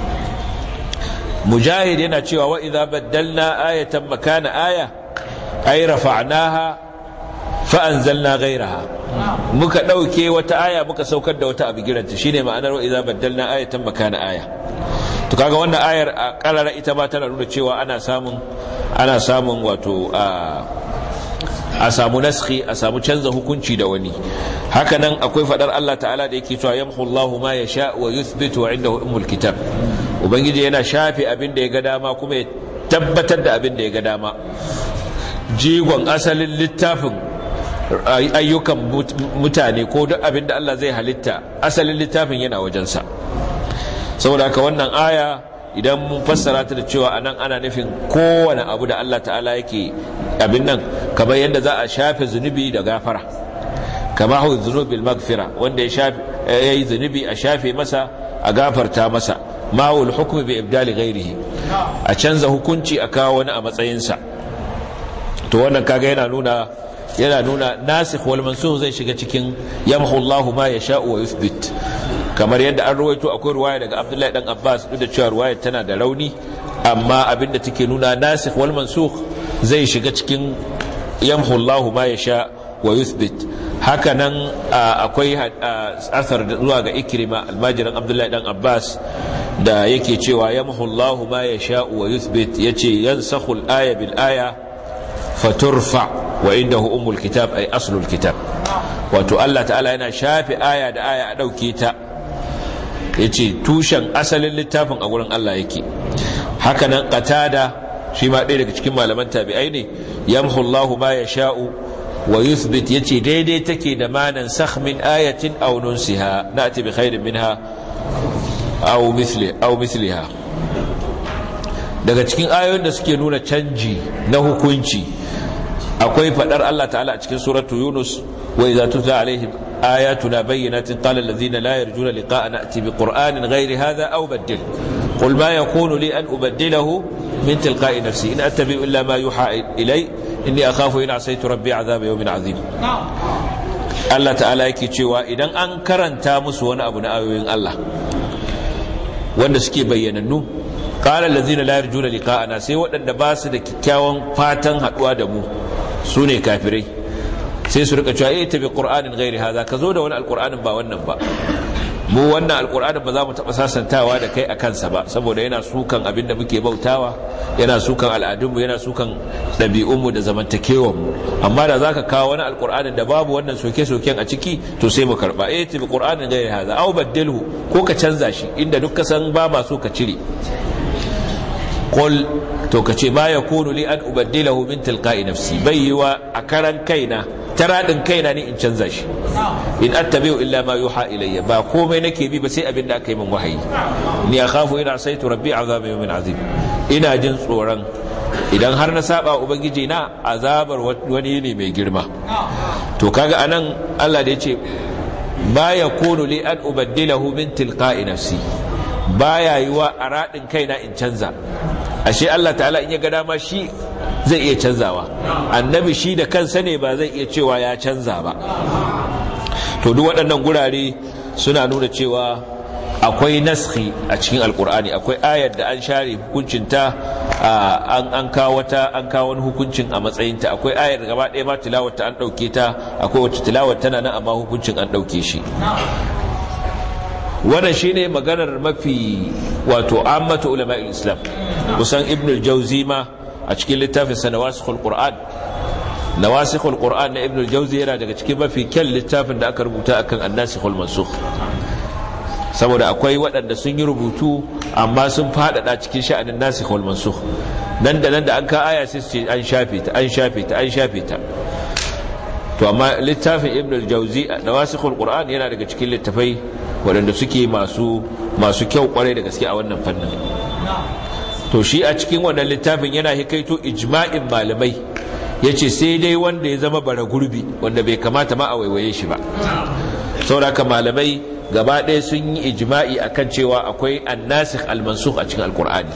Mujahid yana cewa wa idza baddalna ayatan makana aya ay rafa'naha fa anzalna ghayraha, muka dauke wata aya muka saukar da wata abigiranta, shine ma'anar wa idza baddalna ayatan makana aya. To kaga wannan ayar a karara ita ma tana nuna cewa ana samun ana samun wato a a samu naskhi, a samu canza hukunci da wani. Haka nan akwai fadar Allah ta'ala da yake cewa yamhu Allahu ma yasha wa yuthbitu wa indahu ummul kitab. Ubangiji yana shafe abin da ya ga dama kuma ya tabbatar da abin da ya ga dama. Jigon asalin littafin ayyukan mutane ko duk abin da Allah zai halitta, asalin littafin yana wajensa. Saboda haka wannan aya idan mun fassara ta da cewa anan ana nufin kowane abu da Allah ta'ala yake abin nan, kamar yadda za a shafe zunubi da gafara, kama hu zunubil maghfira, wanda ya shafe yayi zunubi a shafe masa, a gafarta masa. Ma'ul hukmi bi ibdali ghairihi, a canza hukunci a kawo wani a matsayinsa. To wannan kaga yana nuna yana nuna nasikh wal mansukh zai shiga cikin yamhu Allahu ma yasha'u wa yuthbit. Kamar yadda an ruwaito akwai ruwaya daga Abdullahi dan Abbas, duk da cewa ruwayar tana da rauni, amma abinda take nuna nasikh wal mansukh zai shiga cikin yamhu Allahu ma yasha wa yuthbit. Haka nan akwai asar zuwa ga Ikrima almajiran Abdullahi dan Abbas da yake cewa yamhu Allahu ma yasha wa yuthbit, yace yansakhu al-aya bil aya faturfa wa indahu ummul kitab ay aslul kitab. Wato Allah ta'ala yana shafi aya da aya a dauke ta, yace tushen asalin littafin a gurin Allah yake. Haka nan Qatada shi ma ɗaya daga cikin malaman tabi'ai ne, yamhu Allahu ma yasha'u wa yuthbit, yace daidai take da manan sakh min ayatin aw nunsiha na'ti bi khairin minha aw mithli aw mithliha. daga cikin ayoyin da suke nuna canji na hukunci akwai fadar Allah ta'ala a cikin suratu Yunus wa idza tutla alaihim ayatuna bayyinatin qala alladhina la yarjuna liqa'ana ati biqur'anin ghayri hadha aw baddil qul ma yakunu li an ubaddilahu min tilqa'i nafsi in attabi'u illa ma yuha ilay inni akhafu in asaytu rabbi 'adhaba yawmin 'azim. Allah ta'ala yake cewa idan an karanta musu wani abu na ayoyin Allah wanda suke bayyanannu qala allazina la yarjuna liqa'ana, sai waɗanda ba su da kikkiawan fatan haduwa da mu sune kafirai sai su rika cewa eh tabi qur'anin ghairi hadha, ka zo da wani alqur'anin ba wannan ba, mu wannan alqur'anin ba za mu taba sasantawa da kai akan sa ba saboda yana sukan abinda muke bautawa, yana sukan al'adunmu, yana sukan ɗabi'unmu da zamantakewanmu. Amma da zaka kawo wani alqur'anin da babu wannan soke-soken a ciki to sai mu karba eh tabi qur'anin ghairi hadha aw baddilhu, ko ka canza shi inda duk ka san ba ma so ka cire. Qul, to kace ma yakunu li an ubaddilahu min tilqa'i nafsi, bayyiwa a karan kaina taradin kaina ne in canza shi, in attabi'u illa ma yuha ilayya, ba komai nake bi ba sai abin da aka yi min wahayi. Ni akhafu in asaitu rabbi azaba yawmin azim, ina jin tsoron idan har na saba ubangiji na azabar wani ne mai girma. To kaga anan Allah da yace ma yakunu li an ubaddilahu min tilqa'i nafsi, baya yiwa a radin kaina in canza. Ashe Allah ta'ala in ya ga dama shi zai iya canzawa, annabi shi da kansa ne ba zai iya cewa ya canza ba. To duk waɗannan gurare suna nuna cewa akwai naskhi a cikin alkur'ani, akwai ayar da an share hukuncinta an an kawo wata an kawo wani hukuncin a matsayinta, akwai ayar da gaba ɗaya ma tilawarta an ɗauke ta, akwai wacce tilawar tana nan amma hukuncin an ɗauke shi. Wannan shine maganar mafi wato ammatu ulama'il islam. Kusan ibn al-jawzi ma a cikin littafin sa nawasikhul qur'an nawasikhul qur'an na ibn al-jawzi yana daga cikin mafi kyan littafin da aka rubuta akan an-nasikhul mansukh, saboda akwai waɗanda sun yi rubutu amma sun faɗaɗa cikin sha'anin nasikhul mansukh, nan da nan da an ka aya sai su ce an shafe ta an shafe ta an shafe ta. To amma littafin ibn al-jawzi nawasikhul qur'an yana daga cikin littafai waɗanda suke masu masu kyau kwarai da gaske a wannan fannin. To shi a cikin wannan littafin yana hikaito ijma'in malamai, yace sai dai wanda ya zama bara gurbi wanda bai kamata ma a waiwaye shi ba. Saboda haka malamai gaba ɗaya sun yi ijma'i akan cewa akwai an-nasikh al-mansukh a cikin alqur'ani.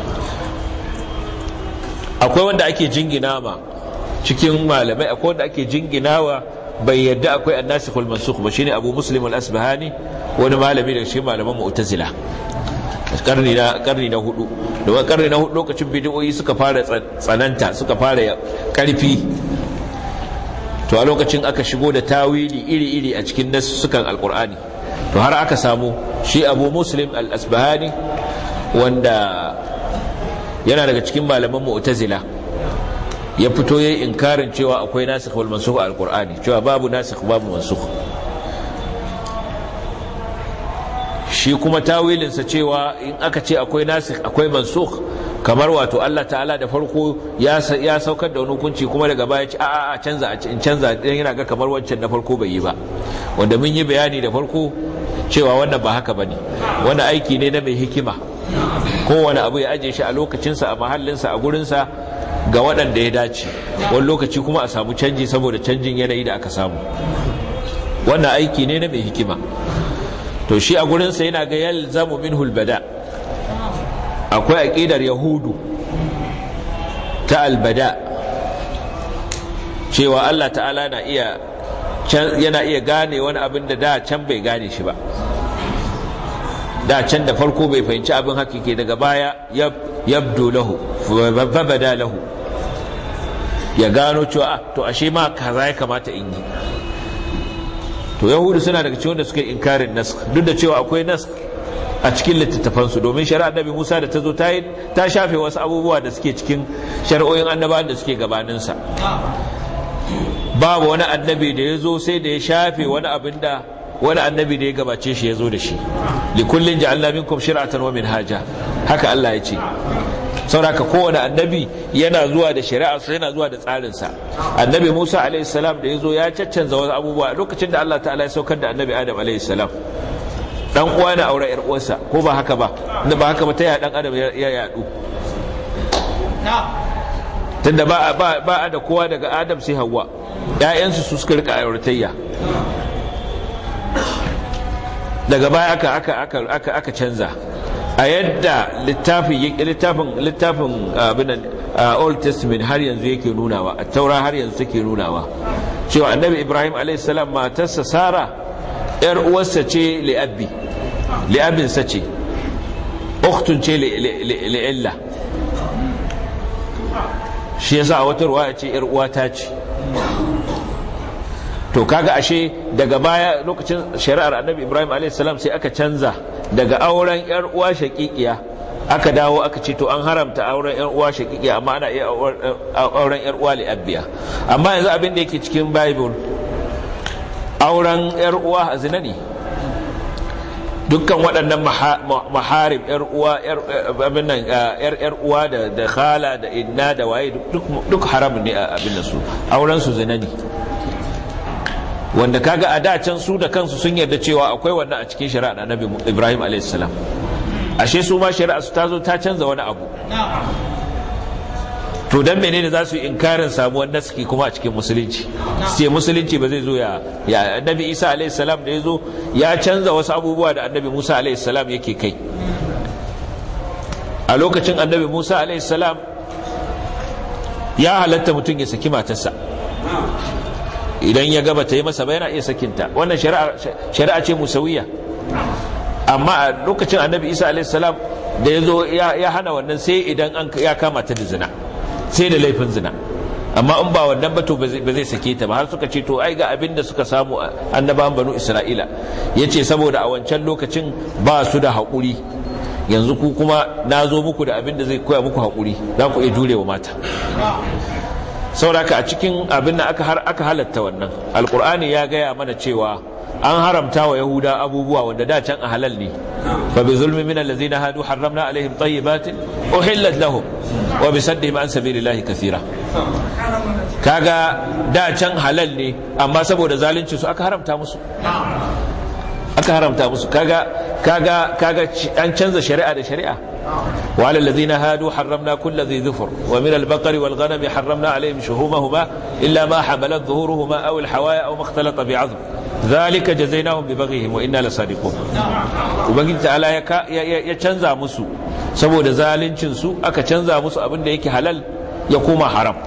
Akwai wanda ake jingina ma cikin malamai, akwai wanda ake jinginawa bai yadda akwai an-nasikh al-mansukh ba, shine Abu Muslim al-Asbahani, wani malami daga cikin malaman Mu'tazila karni na karni na hudu. Da wani karni na hudu lokacin bid'o'i suka fara tsananta, suka fara karfi, to a lokacin aka shigo da tawili iri-iri a cikin nasukan alqur'ani. To har aka samu shi Abu Muslim al-Asbahani wanda yana daga cikin malaman Mu'tazila ya fito yayin inkarin cewa akwai nasikh wal mansukh a alqur'ani, cewa babu nasikh babu mansukh. Shi kuma tawilinsa cewa in aka ce akwai nasikh akwai mansukh, kamar wato Allah ta'ala da farko ya ya saukar da wani hukunci kuma daga baya ce a a canza in canza, dan yana ga kamar wancan na farko bai yi ba, wanda mun yi bayani da farko cewa wannan ba haka bane, wannan aiki ne na mai hikima. Kowane abu ya aje shi a lokacinsa, a mahallinsa, a gurinsa ga waɗanda ya dace, wani lokaci kuma a samu canji saboda canjin yanayi da aka samu. Wannan aiki ne na mai hikima. To shi a gurinsa yana ga yalzamu minhul bada. Akwai aqidar yahudu ta albada, cewa Allah ta'ala na iya yana iya gane wani abin da da can bai gane shi ba, da can da farko bai fahimci abin hakike, daga baya yabdu lahu fa bada lahu, ya gano cewa to ashe ma kaza ya kamata in yi. To yahudu suna daga cikin wanda suka yi inkarin naskh, duk da cewa akwai naskh a cikin littattafansu, domin shari'ar Annabi Musa da ta zo ta ta shafe wasu abubuwa da suke cikin shari'o'in annabawan da suke gabaninsa. Babu wani annabi da ya zo sai da ya shafe wani abin da wani annabi da ya gabace shi ya zo da shi. Likullin ja'alna minkum shir'atan wa minhaja, haka Allah ya ce. sauraka kowane annabi yana zuwa da shari'arsa, yana zuwa da tsarinsa. Annabi Musa alaihi salam da yazo ya caccanza wasu abubuwa lokacin da Allah ta'ala ya saukar da annabi Adam alaihi salam. Dan uwa na aure yar uwarsa, ko ba haka ba? Inda ba haka ba ta ya dan Adam ya yadu. tunda ba ba ba da kowa daga Adam sai Hawwa, ƴaƴansu su suka rika auratayya. Daga baya aka aka aka aka aka canza a yadda littafin littafin littafin abin Old Testament har yanzu yake nunawa, at-Taura har yanzu take nunawa cewa Annabi Ibrahim alayhi salam matarsa Sara yar uwarsa ce li abbi li abin sa ce, ukhtun ce li illa, shi yasa a wata ruwaya ce yar uwata ce. To kaga ashe daga baya lokacin shari'ar Annabi Ibrahim alayhi salam sai aka canza daga auren yar uwa shaqiqiya aka dawo aka ce to an haramta auren yar uwa shaqiqiya amma ana iya auren yar uwa li abbiya. Amma yanzu abin da yake cikin Bible auren yar uwa zina ne. Dukkan waɗannan maharim yar uwa yar abin nan yar yar uwa da da khala da inna da waye duk duk haram ne abin su, auren su zina ne. Wanda kaga a da can su da kansu sun yarda cewa akwai wannan a cikin shari'a Annabi Ibrahim alayhis salam. Ashe su ma shari'a su tazo ta canza wani abu. To dan menene za su yi inkarin samuwar naski kuma a cikin musulunci? Sai musulunci ba zai zo ya ya Annabi Isa alayhis salam da yazo ya canza wasu abubuwa da Annabi Musa alayhis salam yake kai. A lokacin Annabi Musa alayhis salam ya halatta mutum ya saki matarsa. Idan ya gaba ta yi masa ba yana iya sakinta, wannan shari'a ce musawiya. Amma a lokacin Annabi Isa alayhis salam da ya zo ya hana wannan sai idan an ya kama ta da zina, sai da laifin zina. Amma in ba wannan ba to ba zai sake ta ba. Har suka ce to ai ga abin da suka samu annabawan banu Isra'ila, yace saboda a wancan lokacin ba su da haƙuri, yanzu ku kuma na zo muku da abin da zai koya muku haƙuri, za ku iya jurewa mata. Sauraka a cikin abin da aka har aka halatta wannan, alqur'ani ya gaya mana cewa an haramta wa yahuda abubuwa wanda da can a halal ne. fa bi zulmi min allazina hadu harramna alaihim tayyibatin uhillat lahum wa bi saddihim an sabilillahi kathira. Kaga da can halal ne amma saboda zalunci su aka haramta musu, aka haramta musu. Kaga kaga kaga an canza shari'a da shari'a. وعلى الذين هادوا حرمنا كل ذي ظفر ومن البقر والغنم حرمنا عليهم شهومهما إلا ما حملت ظهورهما أو الحوايا أو ما اختلط بعظم ذلك جزيناهم ببغيهم وإنا لصادقون. وبنجي تعالى ya canza musu saboda zalincin su, aka canza musu abin da yake halal ya koma haram.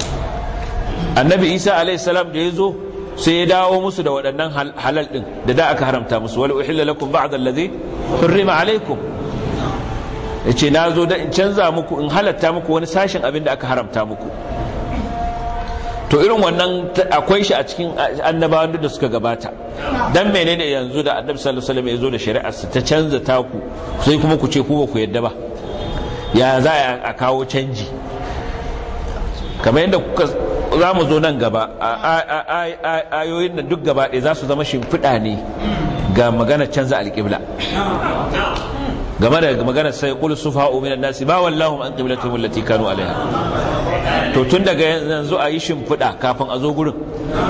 Annabi Isa alayhi salam da yazo sai ya dawo musu da waɗannan halal din da da aka haramta musu. wal uhilla lakum ba'd alladhi hurrima alaykum, yace na zo da in canza muku, in halatta muku wani sashen abin da aka haramta muku. To irin wannan akwai shi a cikin annabawan da suka gabata. Dan menene yanzu da Annabi sallallahu alaihi wasallam ya zo da shari'ar sa ta canza taku sai kuma ku ce ku ba ku yadda ba? Ya za a kawo canji? Kamar yadda kuka za mu zo nan gaba ayoyin nan duk gaba ɗaya za su zama shimfiɗa ne ga magana canza alƙibla. game da maganar sai qul sufaha'u minan nasi ma wallahum an qiblatihim allati kanu alaiha. To tun daga yanzu a yi shimfiɗa kafin a zo gurin.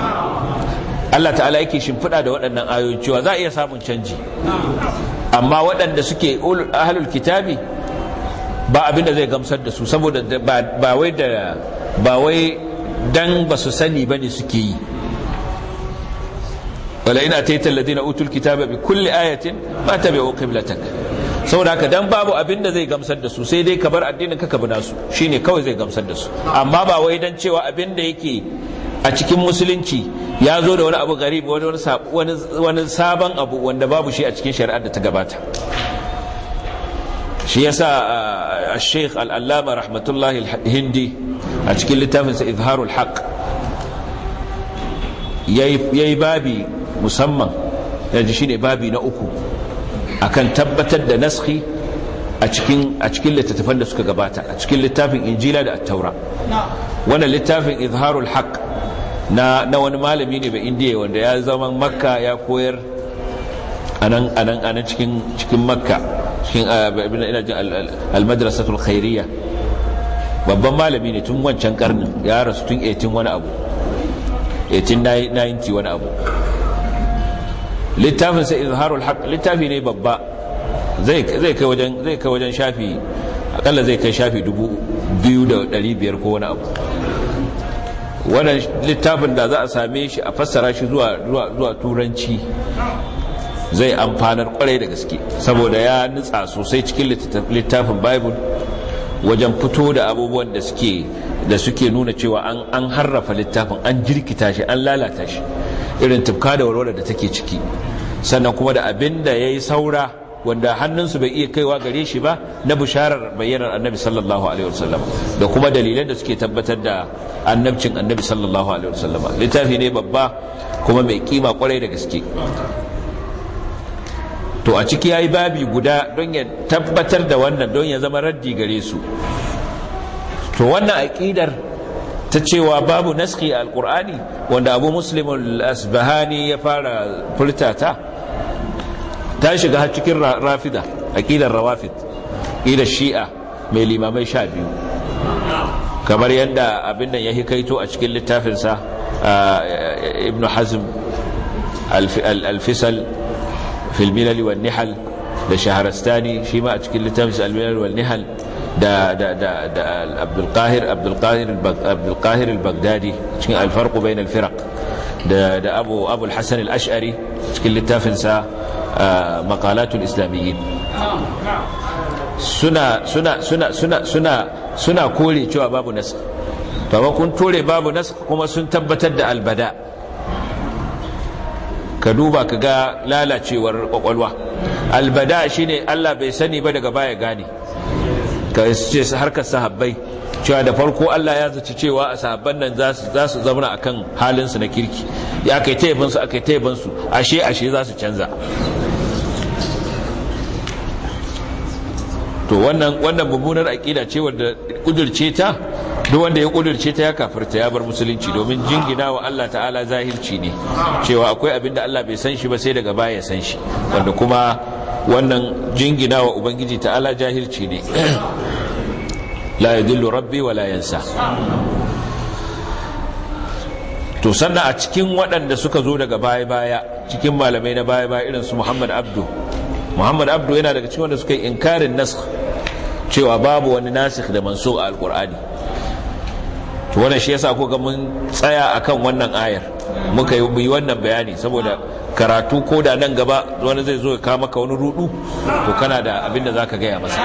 Allah ta'ala yake shimfiɗa da waɗannan ayoyi cewa za a iya samun canji, amma waɗanda suke ahlul kitabi ba abin da zai gamsar da su, saboda ba wai da ba wai dan ba su sani bane suke yi. wala in ataita alladhina utul kitaba bi kulli ayatin ma tabi'u qiblatak. Saboda haka dan babu abin da zai gamsar da su, sai dai ka bar addinin ka ka bi nasu, shine kawai zai gamsar da su. Amma ba wai dan cewa abin da yake a cikin musulunci ya zo da wani abu garibi, wani wani wani sabon abu wanda babu shi a cikin shari'ar da ta gabata. Shi yasa Sheikh Al-Allama rahmatullahi al-Hindi a cikin littafinsa Izharul Haqq yayi babi musamman, yaji shine babi na uku akan tabbatar da naskhi a cikin a cikin littattafan da suka gabata, a cikin littafin Injila da At-Taura. Wannan littafin Izharul Haqq na na wani malami ne ba indiya wanda ya zama Makka, ya koyar anan anan anan cikin cikin Makka, cikin ina jin al-madrasatul khairiyya. Babban malami ne tun wancan karnin, ya rasu tun eighteen wani abu, eighteen ninety wani abu. Littafin sai Izharul Haqq littafi ne babba, zai zai kai wajen zai kai wajen shafi akalla zai kai shafi dubu biyu da ɗari biyar ko wani abu. Wannan littafin da za a same shi a fassara shi zuwa zuwa turanci zai amfanar kwarai da gaske, saboda ya nutsa sosai cikin littafin Bible wajen fito da abubuwan da suke da suke nuna cewa an an harrafa littafin, an jirkita shi, an lalata shi, irin tufka da warware da take ciki, sannan kuma da abin da yayi saura wanda hannunsu bai iya kaiwa gare shi ba na bisharar bayyanar annabi sallallahu alaihi wasallam, da kuma dalilan da suke tabbatar da annabcin annabi sallallahu alaihi wasallam. Littafi ne babba kuma mai kima kwarai da gaske. To a ciki yayi babi guda don ya tabbatar da wannan, don ya zama raddi gare su. To wannan aqidar ta cewa babu naskhi a alqur'ani, wanda Abu Muslim al-Asbahani ya fara furtata, ta shiga har cikin rafida, aqidar rawafid, aqidar shi'a mai limamai sha biyu, kamar yadda abin nan ya hikaito a cikin littafinsa Ibn Hazm al-Fisal fil milal wal nihal, da Shahrastani shi ma a cikin littafinsa al-milal wal nihal, da da da da Abdul Qahir Abdul Qahir Abdul Qahir al-Baghdadi cikin al-farq bain al-firaq, da da Abu Abu al-Hasan al-Ash'ari cikin littafinsa maqalatul islamiyyin. Suna suna suna suna suna suna kore cewa babu nasakh, to ba kun tore babu nasakh kuma sun tabbatar da albada. Ka duba ka ga lalacewar kwakwalwa. Albada shine Allah bai sani ba daga baya gane, ka ce harkar sahabbai cewa da farko Allah ya zaci cewa a sahabban nan za su zama akan halinsu na kirki, ya kai taibansu aka yi taibansu, ashe ashe za su canza. To wannan wannan mummunar aqida ce wanda kudurce ta, duk wanda ya kudurce ta ya kafirta, ya bar musulunci, domin jingina wa Allah ta'ala zahirci ne, cewa akwai abin da Allah bai san shi ba sai daga baya ya san shi, wanda kuma wannan jingina wa ubangiji ta'ala jahilci ne. La yadillu rabbi wa la yansa. To sannan a cikin waɗanda suka zo daga baya-baya, cikin malamai na baya-baya irin su Muhammad Abdu Muhammad Abdu yana daga cikin wanda suka yi inkarin nasakh, cewa babu wani nasikh da mansukh a alqur'ani. To wannan shi yasa ko ga mun tsaya akan wannan ayar muka yi wannan bayani, saboda karatu ko da nan gaba wani zai zo ya kawo maka wani rudu, to kana da abin da zaka gaya masa.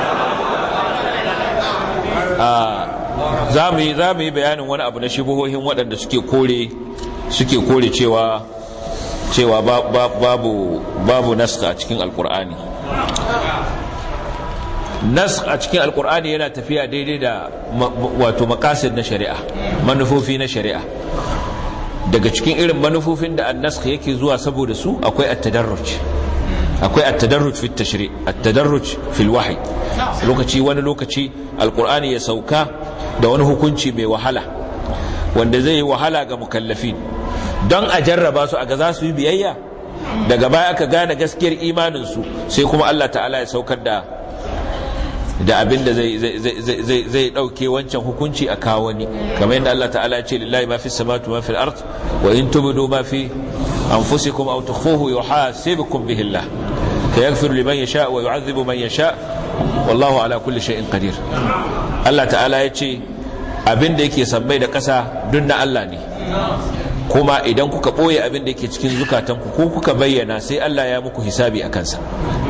za mu yi za mu yi bayanin wani abu na shubuhohin waɗanda suke kore suke kore cewa cewa babu babu naskh a cikin alqur'ani. Naskh a cikin alqur'ani yana tafiya daidai da wato maqasid na shari'a, manufofi na shari'a. Daga cikin irin manufofin da an-naskh yake zuwa saboda su akwai at-tadarruj, akwai at-tadarruj fi at-tashri', at-tadarruj fi al-wahy. Lokaci wani lokaci alqur'ani ya sauka da wani hukunci mai wahala wanda zai yi wahala ga mukallafin, don a jarraba su a ga za su yi biyayya. Daga baya aka gane gaskiyar imanin su, sai kuma Allah ta'ala ya saukar da da abin da zai zai zai zai dauke wancan hukunci a kawo wani, kamar yadda Allah ta'ala ya ce lillahi ma fi samawati ma fi al-ard wa in tubdu ma fi anfusikum aw tukhfuhu yuhasibukum bihi Allah fayaghfiru liman yasha wa yu'adhibu man yasha wallahu ala kulli shay'in qadir. Allah ta'ala ya ce abin da yake sammai da ƙasa duk na Allah ne, kuma idan kuka boye abin da yake cikin zukatanku ko kuka bayyana sai Allah ya muku hisabi a kansa.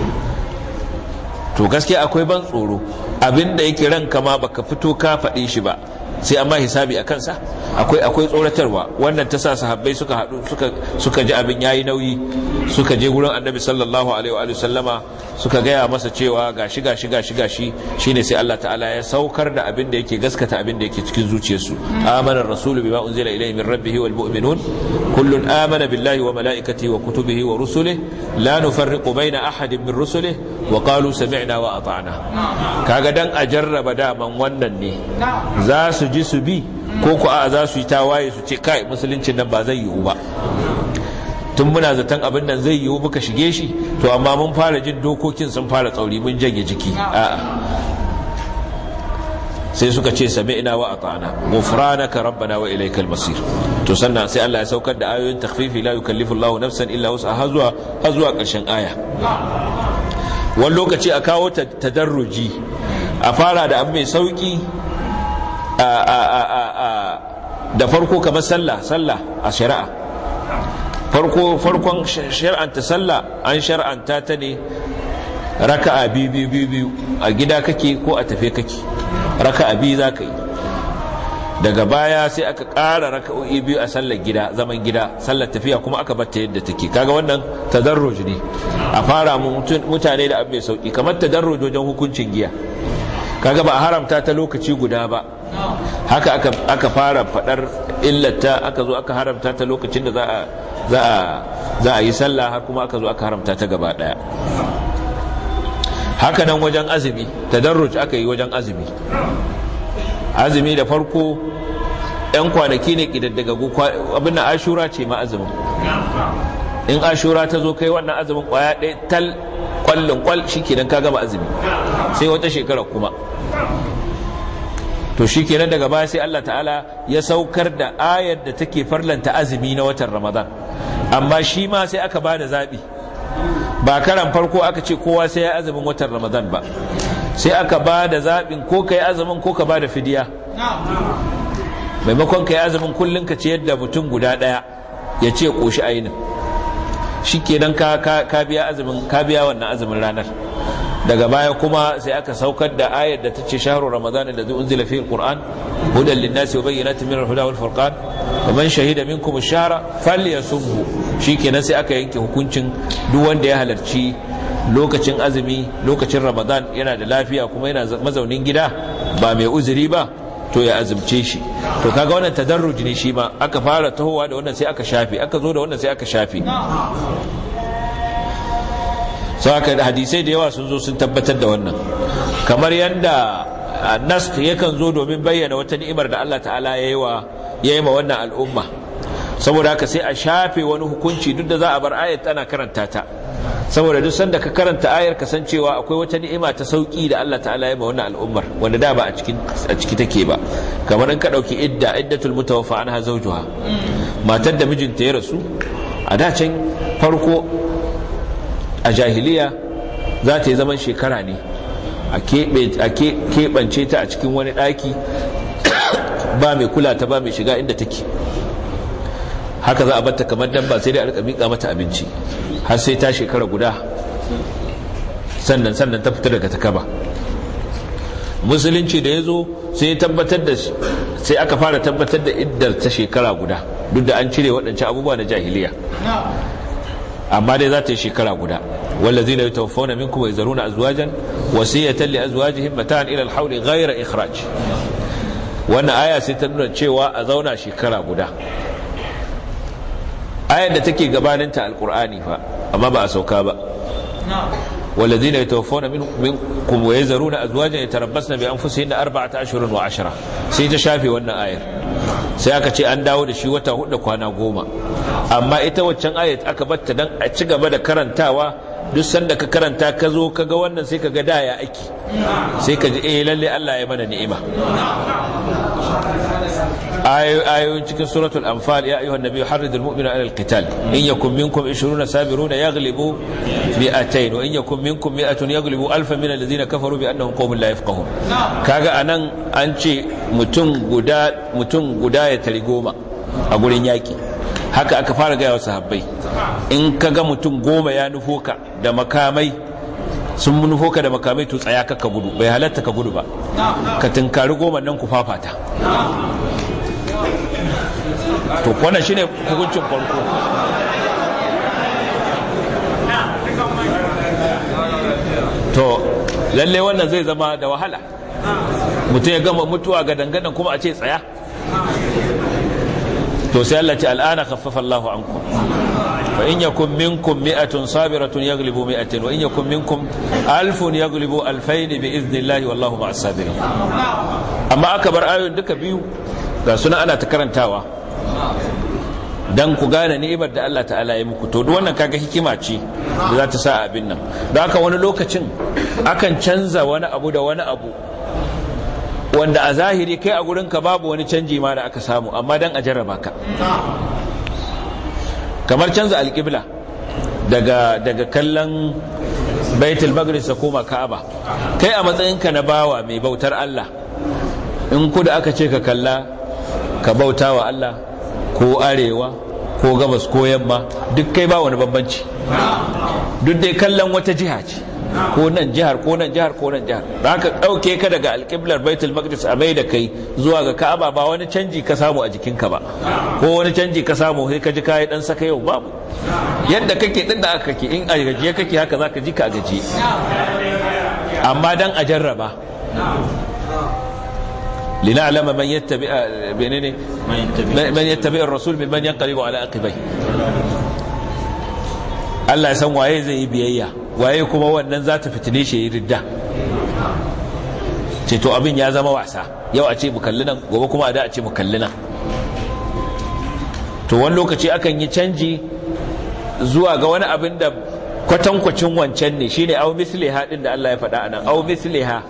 To gaskiya akwai ban tsoro, abin da yake ranka ma baka fito ka faɗi shi ba sai amma hisabi a kansa, akwai akwai tsoratarwa. Wannan ta sa sahabbai suka haɗu suka suka ji abin yayi nauyi, suka je gurin Annabi sallallahu alaihi wa sallama suka gaya masa cewa gashi gashi gashi gashi shine sai Allah ta'ala ya saukar da abin da yake gaskata abin da yake cikin zuciyarsu. Amana ar-rasulu bima unzila ilayhi min rabbih wal mu'minun kullun amana billahi wa malaikatihi wa kutubihi wa rusulihi la nufarriqu baina ahadin min rusulihi wa qalu sami'na wa ata'na. Kaga dan a jarraba daman wannan ne, za su ji su bi ko ku a za su yi tawaye su ce kai musuluncin nan ba zai yiwu ba, tun muna zaton abin nan zai yiwu muka shige shi, to amma mun fara jin dokokin sun fara tsauri mun janye jiki. A'a, sai suka ce sami'na wa ata'na ghufranaka rabbana wa ilaykal masir. To sannan sai Allah ya saukar da ayoyin takhfifi la yukallifu Allahu nafsan illa wus'aha zuwa har zuwa ƙarshen aya. Wani lokaci a kawo tadarruji, a fara da abu mai sauki da farko kamar sallah sallah a shari'a farko farkon shar'anta sallah an shar'anta ta ne raka'a biyu biyu biyu a gida kake ko a tafe kake raka'a biyu za ka yi. Daga baya sai aka ƙara raka'o'i biyu a sallar gida zaman gida, sallar tafiya kuma aka batta yadda take. Kaga wannan tadarruj ne, a fara mutane da abu mai sauki, kamar tadarruj wajen hukuncin giya. Kaga ba a haramta ta lokaci guda ba, haka aka aka fara fadar illata, aka zo aka haramta ta lokacin da za a za a za a yi sallah, har kuma aka zo aka haramta ta gaba daya. Haka nan wajen azumi tadarruj aka yi wajen azumi. Azumi da farko yan kwanaki ne kidaddagagu, abin da Ashura ce ma azumin. In Ashura ta zo kai wannan azumin kwaya ɗaya tal kwallon kwal shikenan ka gama azumi, sai wata shekara kuma. To shikenan daga baya sai Allah ta'ala ya saukar da ayar da take farlanta azumi na watan Ramadan, amma shi ma sai aka bada zabi. Ba karan farko aka ce kowa sai ya azumin watan Ramadan ba, sai aka ba da zaɓin ko ka yi azumin ko ka ba da fidiya. Maimakon ka yi azumin kullum ka ce yadda mutum guda ɗaya ya ce ƙoshi ainin, shi kenan ka biya azumin, ka biya wannan azumin ranar. Daga baya kuma sai aka saukar da ayar da ta ce shahru ramadan alladhi unzila fihi alquran hudan linnasi wa bayyinatin min alhuda wal furqan wa man shahida minkum ash-shahra falyasumhu. Shikenan sai aka yanke hukuncin duk wanda ya halarci lokacin azumi, lokacin Ramadan, yana da lafiya kuma yana mazaunin gida ba mai uzuri ba, to ya azumce shi. To kaga wannan tadarruj ne, shi ma aka fara tahowa da wannan sai aka shafe, aka zo da wannan sai aka shafe. Sau haka hadisai da yawa sun zo sun tabbatar da wannan, kamar yadda nas yakan zo domin bayyana wata ni'imar da Allah ta'ala ya yi wa ya yi ma wannan al'umma. Saboda haka sai a shafe wani hukunci duk da za a bar ayat ana karanta ta, saboda duk sanda ka karanta ayar ka san cewa akwai wata ni'ima ta sauki da Allah ta'ala ya yi ma wannan al'ummar wanda da ba a cikin a ciki take ba. Kamar in ka dauki idda iddatul mutawaffa anha zawjuha, matar da mijinta ya rasu a da can farko a jahiliya za ta yi zaman shekara ne, a keɓance ta a cikin wani ɗaki, ba mai kula ta, ba mai shiga inda take. Haka za a batta kamar dabba, sai dai a rika miƙa mata abinci har sai ta shekara guda, sannan sannan ta fita daga takaba. Musulunci da ya zo sai tabbatar da sai aka fara tabbatar da iddar ta shekara guda, duk da an cire waɗancan abubuwa na jahiliya, amma dai za ta yi shekara guda. wallazina yatawaffawna minkum wa yazaruna azwajan wasiyatan li azwajihim mata'an ila al-hawli ghayra ikhraj. Wannan aya sai ta nuna cewa a zauna shekara guda. Ayar da take gabanin ta alqur'ani fa, amma ba a sauka ba. wallazina yatawaffawna minkum wa yazaruna azwajan yatarabbasna bi anfusihinna arba'ata ashhurin wa ashra, sai ta shafe wannan ayar, sai aka ce an dawo da shi wata hudu kwana goma. Amma ita waccan ayat aka batta dan a ci gaba da karantawa, duk sanda ka karanta ka zo ka ga wannan sai ka ga daya aiki, sai ka ji eh lalle Allah ya mana ni'ima. ayoyin cikin suratul anfal, ya ayyuhan nabiyyu harridul mu'minina 'alal qital in yakum minkum ishruna sabiruna yaghlibu mi'atayn wa in yakum minkum mi'atun yaghlibu alfan min alladhina kafaru bi annahum qawmun la yafqahun. Kaga anan an ce mutum guda mutum guda ya tari goma a gurin yaki. Haka aka fara gaya wa sahabbai, in kaga mutum goma ya nufo ka da makamai, sun nufo ka da makamai, to tsaya ka gudu, bai halatta ka gudu ba, ka tunkari goma nan ku fafata. To wannan shine hukuncin farko. To lalle wannan zai zama da wahala, mutum ya gama mutuwa ga dangadan kuma a ce tsaya. To sai Allah ce al'ana khaffafa Allahu ankum fa in yakum minkum mi'atun sabiratun yaghlibu mi'atin wa in yakum minkum alfun yaghlibu alfayn bi idhnillahi wallahu ma'as sabirin. Amma aka bar ayoyin duka biyu ga suna ana ta karantawa dan ku gane ni'imar da Allah ta'ala ya muku. To duk wannan kaga hikima ce da za ta sa abin nan. Don haka wani lokacin akan canza wani abu da wani abu wanda a zahiri kai a gurinka babu wani canji ma da aka samu, amma dan a jarraba ka. Kamar canza alƙibla daga daga kallon Baitul Maqdis da koma Ka'aba. Kai a matsayinka na bawa mai bautar Allah, in kudu aka ce ka kalla ka bauta wa Allah ko arewa ko gabas ko yamma duk kai ba wani bambanci, duk dai kallon wata jiha ce, ko nan jihar ko nan jihar ko nan jihar. da aka ɗauke ka daga alƙiblar baitul maqdis a mai da kai zuwa ga ka'aba, ba wani canji ka samu a jikinka ba, ko wani canji ka samu sai ka ji kayi dan saka yau babu. yadda kake din da aka kake, in a gajiye kake haka zaka ji ka a gajiye, amma dan a jarraba. lina'lama man yattabi'a benene man yattabi'a ar-rasul mimman yanqalibu ala aqibai. Allah ya san waye zai yi biyayya, waye kuma wannan za ta fitine shi yi ridda. ce to abin ya zama wasa, yau a ce mu kalli nan, gobe kuma a da a ce mu kalli nan. to wani lokaci akan yi canji zuwa ga wani abin da kwatankwacin wancan ne, shine au misliha din da Allah ya faɗa anan, au misliha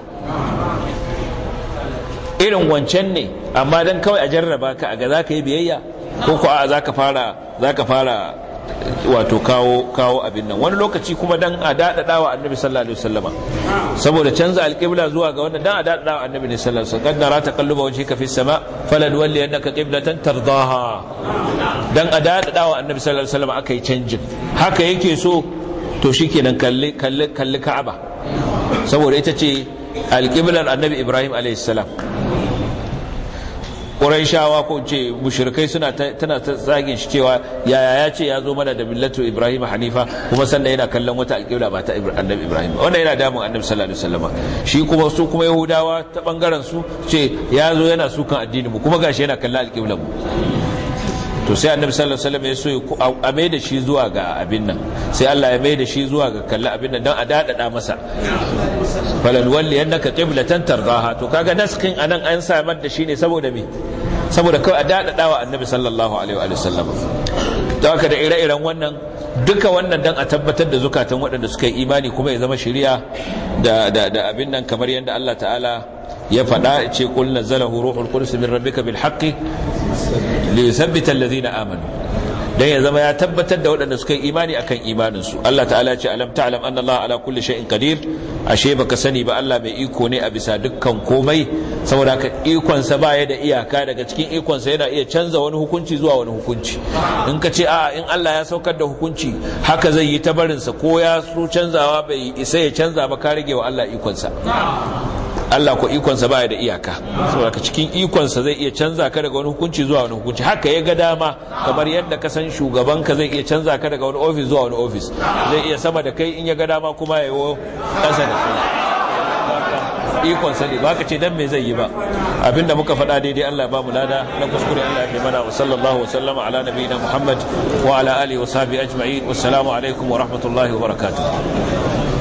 irin wancan ne, amma dan kawai a jarraba ka a ga zaka yi biyayya ko ko a zaka fara zaka fara wato kawo kawo abin nan. wani lokaci kuma dan a dadada wa annabi sallallahu alaihi wasallama, saboda canza alqibla zuwa ga wannan dan a dadada wa annabi sallallahu alaihi wasallam. kad nara taqalluba wajhika fis sama falan walli annaka qiblatan tardaha, dan a dadada wa annabi sallallahu alaihi wasallama akai canjin haka yake so, to shikenan kalli kalli kalli Ka'aba, saboda ita ce alqiblar annabi Ibrahim alaihi salam. Qurayshawa ko ce mushrikai suna tana tsagin shi cewa yaya ya ce ya zo mana da millatu Ibrahim hanifa kuma sannan yana kallon wata alƙibla ba ta annabi Ibrahim. wannan yana damun annabi sallallahu alaihi wasallam. shi kuma su kuma yahudawa ta bangaren su ce ya zo yana sukan addinin mu kuma gashi yana kallon alƙiblan mu. to sai annabi sallallahu alaihi wasallam ya so a mai da shi zuwa ga abin nan, sai Allah ya mai da shi zuwa ga kallon abin nan dan a dadada masa. falan walli annaka qiblatan tardaha. to kaga naskin anan an samar da shi ne saboda me, saboda kawai a dadada wa annabi sallallahu alaihi wa sallam. don haka da ire-iren wannan duka wannan dan a tabbatar da zukatan waɗanda suka yi imani kuma ya zama shari'a da da da abin nan, kamar yadda Allah ta'ala ya faɗa ce qul nazzalahu ruhul qudus min rabbika bil haqqi li yuthabbita alladhina amanu, dan ya zama ya tabbatar da waɗanda suka yi imani akan imanin su. Allah ta'ala ce alam ta'lam anna Allah ala kulli shay'in qadir, ashe baka sani ba Allah mai iko ne a bisa dukkan komai, saboda haka ikon sa baya da iyaka. daga cikin ikon sa yana iya canza wani hukunci zuwa wani hukunci. in ka ce a'a in Allah ya saukar da hukunci haka zai yi ta barin sa, ko ya so canzawa bai isa ya canza ba, ka rage wa Allah ikon sa. Allah ko ikonsa baya da iyaka, saboda cikin ikonsa zai iya canza ka daga wani hukunci zuwa wani hukunci haka ya ga dama. kamar yadda ka san shugaban ka zai iya canza ka daga wani ofis zuwa wani ofis, zai iya sama da kai in ya ga dama kuma ya yi ƙasa da kai. ikonsa ne ba ka ce dan me zai yi ba. abinda muka faɗa daidai Allah ya ba mu lada, na kuskure Allah ya fi mana. wa sallallahu wa sallama ala nabiyina Muhammad wa ala alihi wa sahbihi ajma'in. wassalamu alaikum wa rahmatullahi wa barakatuh.